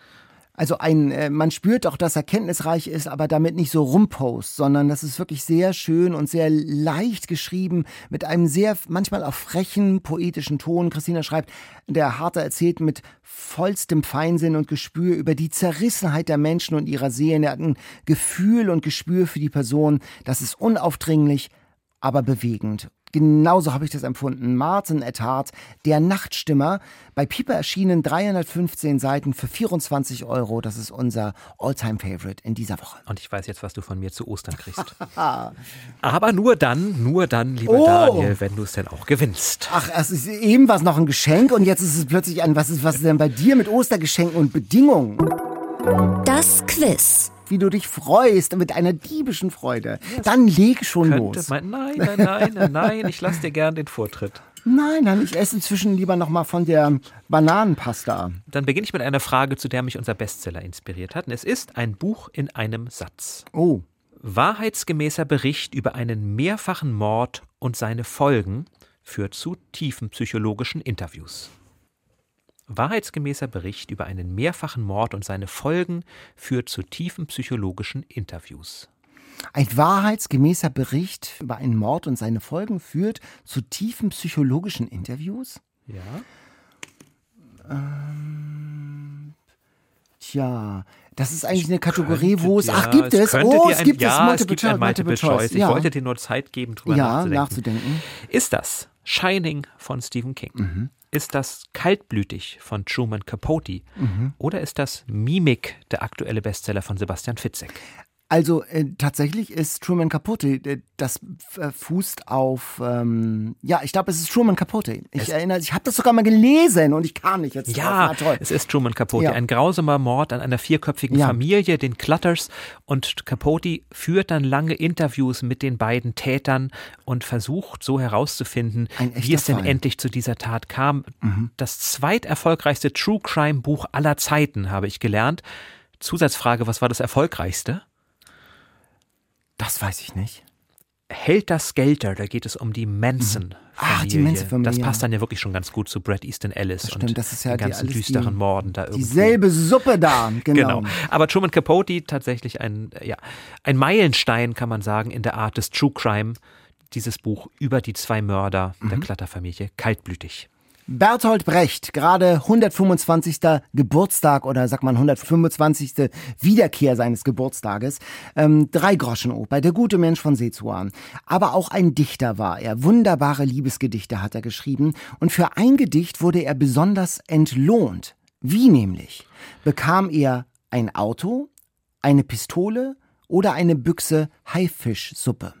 Also ein, äh, man spürt auch, dass er kenntnisreich ist, aber damit nicht so rumpost, sondern das ist wirklich sehr schön und sehr leicht geschrieben, mit einem sehr, manchmal auch frechen, poetischen Ton. Christina schreibt, der Harter erzählt mit vollstem Feinsinn und Gespür über die Zerrissenheit der Menschen und ihrer Seelen. Er hat ein Gefühl und Gespür für die Person. Das ist unaufdringlich, aber bewegend. Genauso habe ich das empfunden. Martin Ettard, der Nachtstimmer, bei Piper erschienen, dreihundertfünfzehn Seiten für vierundzwanzig Euro. Das ist unser All-Time-Favorite in dieser Woche. Und ich weiß jetzt, was du von mir zu Ostern kriegst. Aber nur dann, nur dann, lieber Oh. Daniel, wenn du es denn auch gewinnst. Ach, es ist, eben war es noch ein Geschenk und jetzt ist es plötzlich ein, was ist, was ist denn bei dir mit Ostergeschenken und Bedingungen? Das Quiz. Wie du dich freust, mit einer diebischen Freude. Dann leg schon Könnte los. man, nein, nein, nein, nein, nein, ich lasse dir gern den Vortritt. Nein, nein, ich esse inzwischen lieber noch mal von der Bananenpasta. Dann beginne ich mit einer Frage, zu der mich unser Bestseller inspiriert hat. Und es ist ein Buch in einem Satz. Oh. Wahrheitsgemäßer Bericht über einen mehrfachen Mord und seine Folgen führt zu tiefen psychologischen Interviews. Wahrheitsgemäßer Bericht über einen mehrfachen Mord und seine Folgen führt zu tiefen psychologischen Interviews. Ein wahrheitsgemäßer Bericht über einen Mord und seine Folgen führt zu tiefen psychologischen Interviews? Ja. Ähm, tja, das ist eigentlich eine Kategorie, Könnte wo es... dir- Ach, gibt es? könnte Oh, dir es ein- gibt es ja, Multiple, es gibt ein Multiple Choice. Ich Ja, wollte dir nur Zeit geben, drüber ja nachzudenken. nachzudenken. Ist das Shining von Stephen King? Mhm. Ist das Kaltblütig von Truman Capote? Mhm. Oder ist das Mimik, der aktuelle Bestseller von Sebastian Fitzek? Also äh, tatsächlich ist Truman Capote, äh, das äh, fußt auf, ähm, ja, ich glaube, es ist Truman Capote. Ich Es- erinnere, ich habe das sogar mal gelesen und ich kam nicht jetzt Ja, drauf. Na, toll. es ist Truman Capote. Ja. Ein grausamer Mord an einer vierköpfigen Ja. Familie, den Clutters. Und Capote führt dann lange Interviews mit den beiden Tätern und versucht so herauszufinden, Ein echter wie es denn Fall. endlich zu dieser Tat kam. Mhm. Das zweiterfolgreichste True Crime Buch aller Zeiten, habe ich gelernt. Zusatzfrage, was war das erfolgreichste? Das weiß ich nicht. Helter Skelter, da geht es um die Manson-Familie. Ach, die Manson-Familie. Das passt dann ja wirklich schon ganz gut zu Bret Easton Ellis Das und stimmt, das ist ja den die- ganzen alles düsteren die- Morden da irgendwie. Dieselbe Suppe da, genau. Genau. Aber Truman Capote tatsächlich ein, ja, ein Meilenstein, kann man sagen, in der Art des True Crime. Dieses Buch über die zwei Mörder der Clutter-Familie. Kaltblütig. Bertolt Brecht, gerade hundertfünfundzwanzigster Geburtstag oder sagt man hundertfünfundzwanzigste Wiederkehr seines Geburtstages. Ähm, Dreigroschenoper, der gute Mensch von Sezuan. Aber auch ein Dichter war er. Wunderbare Liebesgedichte hat er geschrieben. Und für ein Gedicht wurde er besonders entlohnt. Wie nämlich? Bekam er ein Auto, eine Pistole oder eine Büchse Haifischsuppe?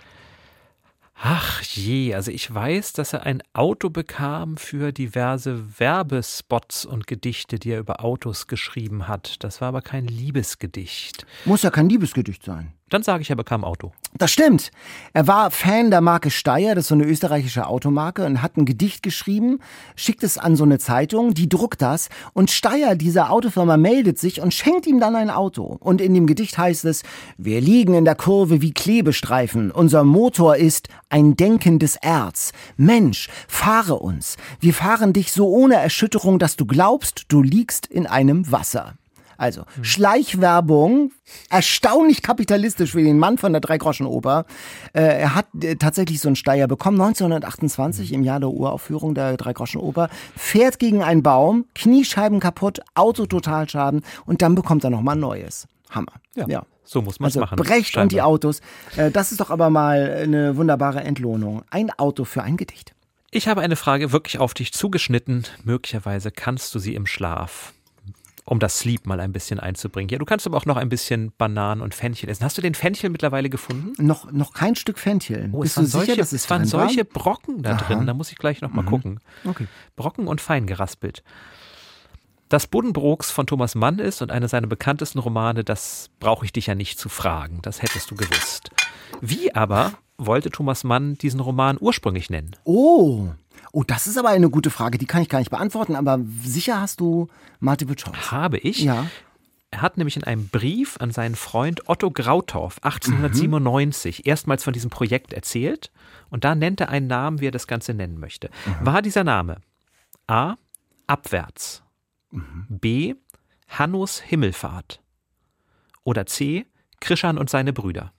Ach je, also ich weiß, dass er ein Auto bekam für diverse Werbespots und Gedichte, die er über Autos geschrieben hat. Das war aber kein Liebesgedicht. Muss ja kein Liebesgedicht sein. Dann sage ich, er bekam Auto. Das stimmt. Er war Fan der Marke Steyr, das ist so eine österreichische Automarke, und hat ein Gedicht geschrieben, schickt es an so eine Zeitung, die druckt das und Steyr, diese Autofirma, meldet sich und schenkt ihm dann ein Auto. Und in dem Gedicht heißt es, wir liegen in der Kurve wie Klebestreifen, unser Motor ist ein denkendes Erz. Mensch, fahre uns. Wir fahren dich so ohne Erschütterung, dass du glaubst, du liegst in einem Wasser. Also, Schleichwerbung, erstaunlich kapitalistisch für den Mann von der Dreigroschenoper. Äh, er hat äh, tatsächlich so einen Steyr bekommen, neunzehnhundertachtundzwanzig, im Jahr der Uraufführung der Dreigroschenoper, fährt gegen einen Baum, Kniescheiben kaputt, Auto Totalschaden und dann bekommt er nochmal Neues. Hammer. Ja, so muss man es Also machen. Brecht und die scheinbar. Autos, äh, das ist doch aber mal eine wunderbare Entlohnung. Ein Auto für ein Gedicht. Ich habe eine Frage wirklich auf dich zugeschnitten. Möglicherweise kannst du sie im Schlaf, um das Sleep mal ein bisschen einzubringen. Ja, du kannst aber auch noch ein bisschen Bananen und Fenchel essen. Hast du den Fenchel mittlerweile gefunden? Noch, noch kein Stück Fenchel. Oh, Bist es du waren sicher, solche, dass es es waren drin war? solche Brocken da Aha. drin. Da muss ich gleich noch mal gucken. Okay. Brocken und fein geraspelt. Das Buddenbrooks von Thomas Mann ist und einer seiner bekanntesten Romane, das brauche ich dich ja nicht zu fragen. Das hättest du gewusst. Wie aber wollte Thomas Mann diesen Roman ursprünglich nennen? Oh, oh, das ist aber eine gute Frage. Die kann ich gar nicht beantworten, aber sicher hast du Multiple Choice. Habe ich. Ja. Er hat nämlich in einem Brief an seinen Freund Otto Grautorf achtzehnhundertsiebenundneunzig Mhm. erstmals von diesem Projekt erzählt und da nennt er einen Namen, wie er das Ganze nennen möchte. Mhm. War dieser Name A. Abwärts, Mhm. B. Hannos Himmelfahrt. Oder C. Krishan und seine Brüder.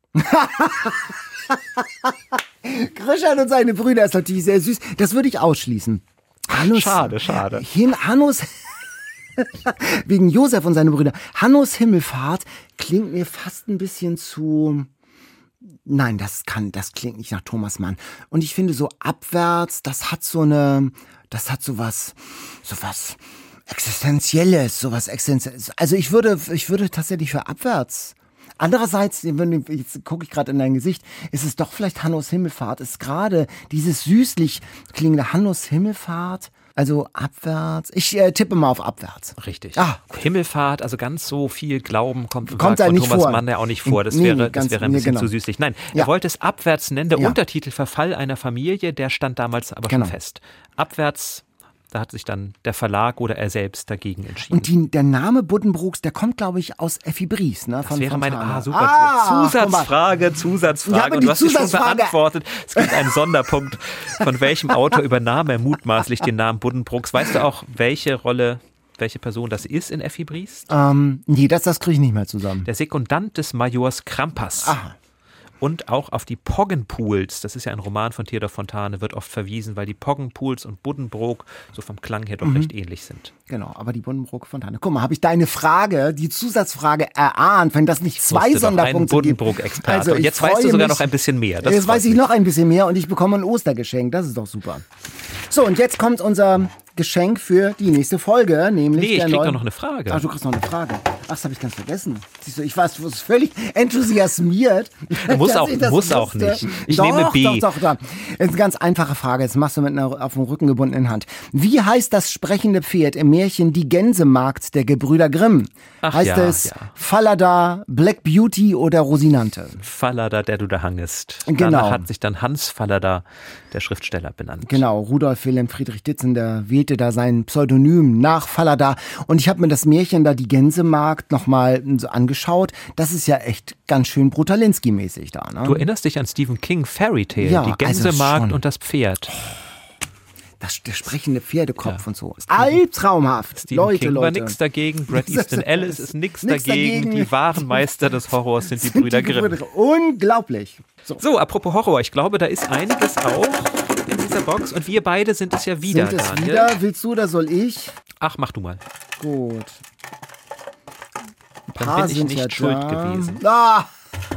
Krishan und seine Brüder ist natürlich sehr süß. Das würde ich ausschließen. Hannos, Schade, schade. Him, Hannos, wegen Josef und seine Brüder. Hannos Himmelfahrt klingt mir fast ein bisschen zu... Nein, das kann, das klingt nicht nach Thomas Mann. Und ich finde so abwärts, das hat so eine, das hat so was, so was Existenzielles, so was Existenzielles. Also ich würde, ich würde tatsächlich für abwärts. Andererseits, jetzt gucke ich gerade in dein Gesicht, ist es doch vielleicht Hannos Himmelfahrt, ist gerade dieses süßlich klingende Hannos Himmelfahrt. Also abwärts. Ich äh, tippe mal auf abwärts. Richtig. Ah, Himmelfahrt, also ganz so viel Glauben kommt, im Kommt Werk von nicht Thomas vor. Mann ja auch nicht vor. Das Nee, wäre, ganz- das wäre ein nee, bisschen genau. zu süßlich. Nein, Ja. er wollte es abwärts nennen. Der Ja. Untertitel Verfall einer Familie, der stand damals aber Genau. schon fest. Abwärts, da hat sich dann der Verlag oder er selbst dagegen entschieden. Und die, der Name Buddenbrooks, der kommt, glaube ich, aus Effi Briest, ne? Das wäre meine Fontana. ah, super Ah, Zusatzfrage, Zusatzfrage. Ja, aber und die du hast sie schon Zusatzfrage- beantwortet. Es gibt einen Sonderpunkt. Von welchem Autor übernahm er mutmaßlich den Namen Buddenbrooks? Weißt du auch, welche Rolle, welche Person das ist in Effi Briest? Ähm, nee, das, das kriege ich nicht mehr zusammen. Der Sekundant des Majors Krampas. Aha. Und auch auf die Poggenpools, das ist ja ein Roman von Theodor Fontane, wird oft verwiesen, weil die Poggenpools und Buddenbrook so vom Klang her doch Mhm. recht ähnlich sind. Genau, aber die Buddenbrook Fontane. Guck mal, habe ich deine Frage, die Zusatzfrage erahnt, wenn das nicht zwei Wusste doch, ein Sonderpunkte gibt. Buddenbrook-Experte. Also und ich jetzt weißt du freue sogar mich- noch ein bisschen mehr. Das Jetzt freut weiß ich mich. noch ein bisschen mehr und ich bekomme ein Ostergeschenk. Das ist doch super. So, und jetzt kommt unser Geschenk für die nächste Folge, nämlich Nee, ich der krieg neuen- doch noch eine Frage. Ach, du kriegst noch eine Frage. Ach, das habe ich ganz vergessen. Siehst du, ich war völlig enthusiasmiert. Du musst dass auch- ich das musst auch wusste. nicht. Ich doch, nehme B. Doch, doch, doch. Das ist eine ganz einfache Frage. Jetzt machst du mit einer auf dem Rücken gebundenen Hand. Wie heißt das sprechende Pferd im Märchen Die Gänsemarkt der Gebrüder Grimm? Ach heißt ja, es ja. Falada, Black Beauty oder Rosinante? Fallada, der du da hangest. Genau. Danach hat sich dann Hans Fallada, der Schriftsteller, benannt. Genau, Rudolf Wilhelm Friedrich Ditzen, der wählte da sein Pseudonym nach Fallada. Und ich habe mir das Märchen da, die Gänsemarkt, nochmal so angeschaut. Das ist ja echt ganz schön Brutalinski-mäßig da. Ne? Du erinnerst dich an Stephen King, Fairy Tale, Ja, die also Gänsemarkt schon. und das Pferd. Das, der sprechende Pferdekopf Ja. und so. Albtraumhaft. Stephen Leute, King Leute. war nix dagegen, Bret Easton Ellis ist nix Nix dagegen. dagegen. Die wahren Meister des Horrors sind die Sind Brüder die Grimm. Gebrüder- Unglaublich. So. So, apropos Horror, ich glaube, da ist einiges auch in dieser Box und wir beide sind es ja wieder, Sind es Daniel. wieder? Willst du oder soll ich? Ach, mach du mal. Gut. Ein Dann paar bin ich sind nicht ja schuld da. gewesen. Ah,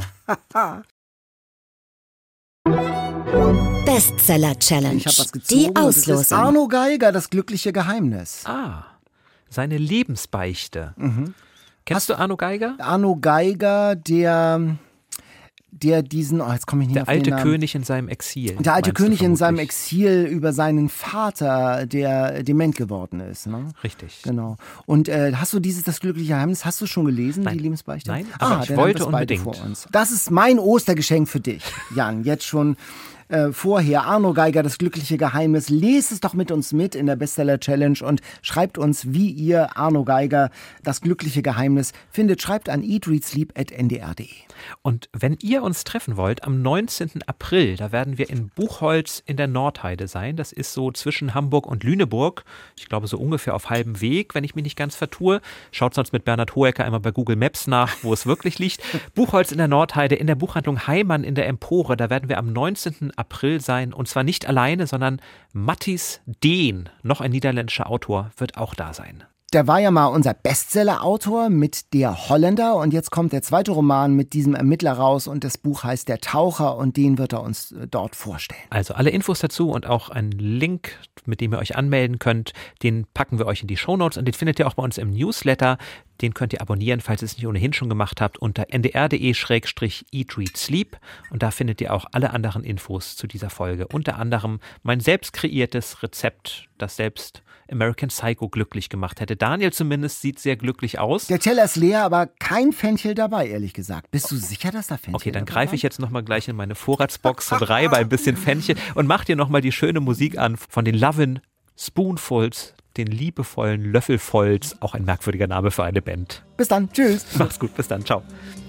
Bestseller Challenge. ich habe was gezogen. Die und es ist Auslosung. Arno Geiger, das glückliche Geheimnis. Ah, seine Lebensbeichte. Mhm. Kennst du Arno Geiger? Arno Geiger, der, der diesen, oh, jetzt komme ich nicht Der auf den alte Namen. König in seinem Exil. Der alte meinst du König in seinem vermutlich. Exil über seinen Vater, der dement geworden ist. Ne? Richtig. Genau. Und äh, hast du dieses Das glückliche Geheimnis, hast du schon gelesen, Nein. die Lebensbeichte? Nein, aber ich dann haben wollte wir es beide unbedingt. Vor uns. Das ist mein Ostergeschenk für dich, Jan. Jetzt schon äh, vorher. Arno Geiger, Das glückliche Geheimnis. Lest es doch mit uns mit in der Bestseller-Challenge und schreibt uns, wie ihr Arno Geiger, Das glückliche Geheimnis findet. Schreibt an eatreadsleep at n d r punkt d e. Und wenn ihr uns treffen wollt, am neunzehnten April, da werden wir in Buchholz in der Nordheide sein. Das ist so zwischen Hamburg und Lüneburg. Ich glaube, so ungefähr auf halbem Weg, wenn ich mich nicht ganz vertue. Schaut sonst mit Bernhard Hohecker einmal bei Google Maps nach, wo es wirklich liegt. Buchholz in der Nordheide, in der Buchhandlung Heimann in der Empore. Da werden wir am neunzehnten April sein. Und zwar nicht alleine, sondern Matthijs Deen, noch ein niederländischer Autor, wird auch da sein. Der war ja mal unser Bestseller-Autor mit Der Holländer und jetzt kommt der zweite Roman mit diesem Ermittler raus und das Buch heißt Der Taucher und den wird er uns äh, dort vorstellen. Also alle Infos dazu und auch einen Link, mit dem ihr euch anmelden könnt, den packen wir euch in die Shownotes und den findet ihr auch bei uns im Newsletter. Den könnt ihr abonnieren, falls ihr es nicht ohnehin schon gemacht habt, unter n d r punkt d e slash eat read sleep und da findet ihr auch alle anderen Infos zu dieser Folge. Unter anderem mein selbst kreiertes Rezept, das selbst American Psycho glücklich gemacht hätte. Daniel zumindest sieht sehr glücklich aus. Der Teller ist leer, aber kein Fenchel dabei, ehrlich gesagt. Bist du sicher, dass da Fenchel Okay, dann dabei greife ich jetzt nochmal gleich in meine Vorratsbox und reibe ein bisschen Fenchel und mach dir nochmal die schöne Musik an von den Lovin' Spoonfuls, den liebevollen Löffelvolls, auch ein merkwürdiger Name für eine Band. war? Bis dann, tschüss. Mach's gut, bis dann, ciao.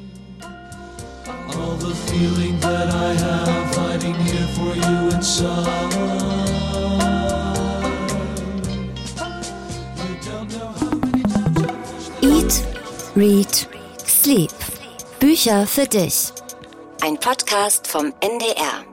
All the feeling that I have hiding here for you inside. You don't know how many times I've wished Read, Sleep. Bücher für dich. Ein Podcast vom N D R.